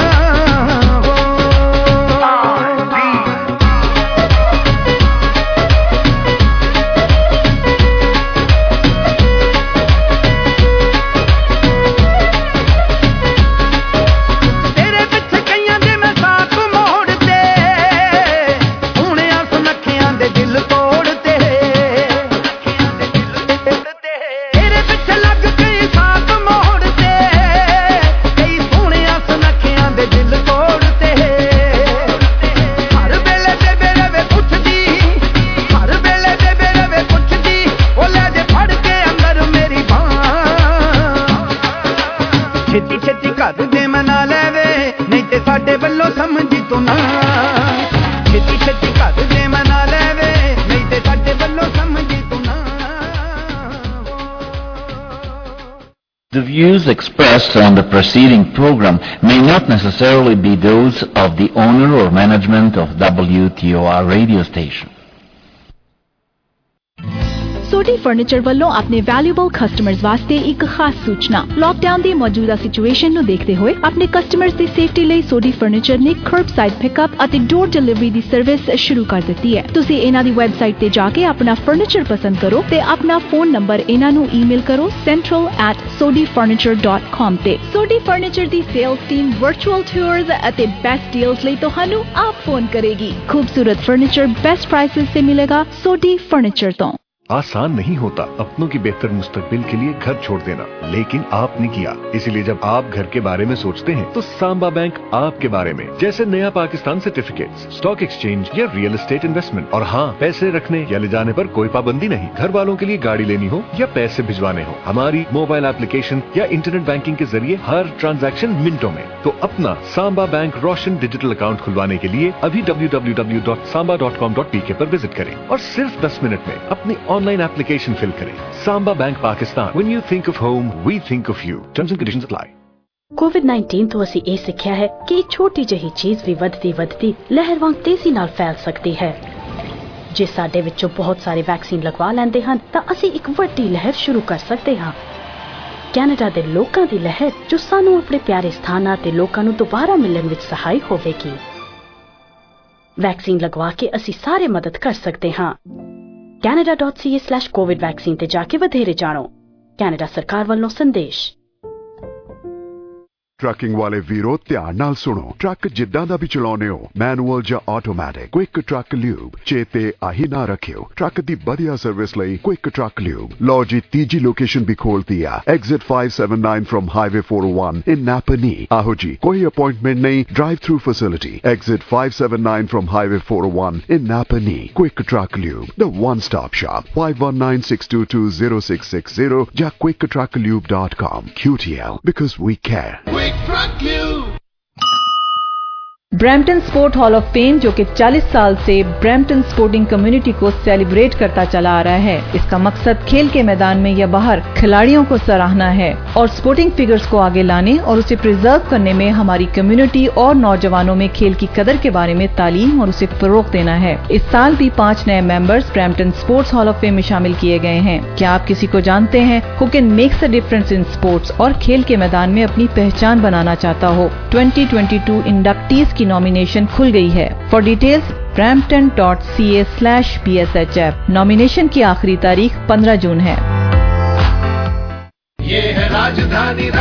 छेती छेती कर दे मना लेवे, नहीं ते साडे वल्लों समझी तू ना। छेती छेती कर दे मना The views expressed on the preceding program may not necessarily be those of the owner or management of WTOR radio station. Sodi furniture ਵੱਲੋਂ ਆਪਣੇ ਵੈਲਿਊਬਲ ਕਸਟਮਰਸ ਵਾਸਤੇ ਇੱਕ ਖਾਸ ਸੂਚਨਾ। ਲਾਕਡਾਊਨ ਦੀ ਮੌਜੂਦਾ ਸਿਚੁਏਸ਼ਨ ਨੂੰ ਦੇਖਦੇ ਹੋਏ ਆਪਣੇ ਕਸਟਮਰਸ ਦੀ ਸੇਫਟੀ ਲਈ ਸੋਡੀ ਫਰਨੀਚਰ ਨੇ ਕਰਬਸਾਈਡ ਪਿਕਅਪ ਅਤੇ ਡੋਰ ਡਿਲੀਵਰੀ ਦੀ ਸਰਵਿਸ ਸ਼ੁਰੂ ਕਰ ਦਿੱਤੀ ਹੈ। ਤੁਸੀਂ ਇਹਨਾਂ ਦੀ ਵੈਬਸਾਈਟ ਤੇ ਜਾ ਕੇ ਆਪਣਾ ਫਰਨੀਚਰ ਪਸੰਦ ਕਰੋ ਤੇ ਆਪਣਾ ਫੋਨ ਨੰਬਰ ਇਹਨਾਂ ਨੂੰ ਈਮੇਲ ਕਰੋ central@sodifurniture.com ਤੇ। ਸੋਡੀ ਫਰਨੀਚਰ ਦੀ ਸੇਲਸ ਟੀਮ ਵਰਚੁਅਲ ਟੂਰਸ ਅਤੇ ਬੈਸਟ ਡੀਲਸ ਲਈ ਤੁਹਾਨੂੰ ਆਪ ਫੋਨ ਕਰੇਗੀ। ਖੂਬਸੂਰਤ ਫਰਨੀਚਰ ਬੈਸਟ ਪ੍ਰਾइसेस से मिलेगा सोडी फर्नीचर तो। आसान नहीं होता अपनों की बेहतर मुस्तकबिल के लिए घर छोड़ देना, लेकिन आपने किया। इसीलिए जब आप घर के बारे में सोचते हैं तो सांबा बैंक आपके बारे में, जैसे नया पाकिस्तान सर्टिफिकेट्स, स्टॉक एक्सचेंज या रियल एस्टेट इन्वेस्टमेंट। और हाँ, पैसे रखने या ले जाने पर कोई पाबंदी नहीं। घर वालों के लिए गाड़ी लेनी हो या पैसे भिजवाने हो, हमारी मोबाइल एप्लीकेशन या इंटरनेट बैंकिंग के जरिए हर ट्रांजैक्शन मिनटों में। तो अपना Samba bank Roshan digital account खुलवाने के लिए अभी www.samba.com.pk पर विजिट करें और सिर्फ 10 मिनट में अपनी ऑनलाइन एप्लीकेशन फिल करें। Samba bank Pakistan, when you think of home, we think of you. Terms and conditions apply. ਕੋਵਿਡ-19 ਤੋਂ ਅਸੀਂ ਇਹ ਸਿੱਖਿਆ ਹੈ ਕਿ ਇੱਕ ਛੋਟੀ ਜਿਹੀ ਚੀਜ਼ ਵੀ ਵੱਧਦੀ ਲਹਿਰ ਵਾਂਗ ਤੇਜ਼ੀ ਨਾਲ ਫੈਲ ਸਕਦੀ ਹੈ। ਜੇ ਸਾਡੇ ਵਿੱਚੋਂ ਬਹੁਤ ਸਾਰੇ ਵੈਕਸੀਨ ਲਗਵਾ ਲੈਂਦੇ ਹਨ ਤਾਂ ਅਸੀਂ ਇੱਕ ਵੱਡੀ ਲਹਿਰ ਸ਼ੁਰੂ ਕਰ ਸਕਦੇ ਹਾਂ। ਕੈਨੇਡਾ ਦੇ ਲੋਕਾਂ ਦੀ ਲਹਿਰ ਜੋ ਸਾਨੂੰ ਆਪਣੇ ਪਿਆਰੇ ਸਥਾਨਾਂ ਤੇ ਲੋਕਾਂ ਨੂੰ ਦੁਬਾਰਾ ਮਿਲਣ ਵਿੱਚ ਸਹਾਈ ਹੋਵੇਗੀ। ਵੈਕਸੀਨ ਲਗਵਾ ਕੇ ਅਸੀਂ ਸਾਰੇ ਮਦਦ ਕਰ ਸਕਦੇ ਹਾਂ। canada.ca/covid vaccine ਤੇ ਜਾ ਕੇ ਵਧੇਰੇ ਜਾਣੋ। ਕੈਨੇਡਾ ਸਰਕਾਰ ਵੱਲੋਂ ਸੰਦੇਸ਼। ट्रकिंग वाले वीरो ध्यान नाल सुनो। ट्रक जिद्दां दा भी चलाउने हो, मैनुअल ਜਾਂ ਆਟੋਮੈਟਿਕ, क्विक ट्रक ल्यूब चेते आही ना रखियो। ट्रक दी बढ़िया सर्विस लई क्विक ट्रक ल्यूब। लो जी तीजी लोकेशन भी खोलती है, exit 579 from highway 401 in Napanee. आहो जी, कोई अपॉइंटमेंट नहीं, drive through facility. Exit 579 from highway 401 in Napanee. Quick truck lube, the one stop shop. 5196220660 या quicktrucklube.com। QTL, because we care. Brampton sport hall of fame जो कि 40 साल से Brampton sporting community को सेलिब्रेट करता चला आ रहा है। इसका मकसद खेल के मैदान में या बाहर खिलाड़ियों को सराहना है और स्पोर्टिंग फिगर्स को आगे लाने और उसे प्रिजर्व करने में हमारी कम्युनिटी और नौजवानों में खेल की कदर के बारे में तालीम और उसे फरोग देना है। इस साल भी 5 नए members Brampton sports hall of fame में शामिल किए गए हैं। क्या आप किसी को जानते हैं who can makes a difference in sports और खेल के मैदान में अपनी पहचान बनाना चाहता हो? 2022 इंडक्टीज की नॉमिनेशन खुल गई है। For details brampton.ca/bshf। नॉमिनेशन की आखिरी तारीख 15 जून है। ये है राजधानी।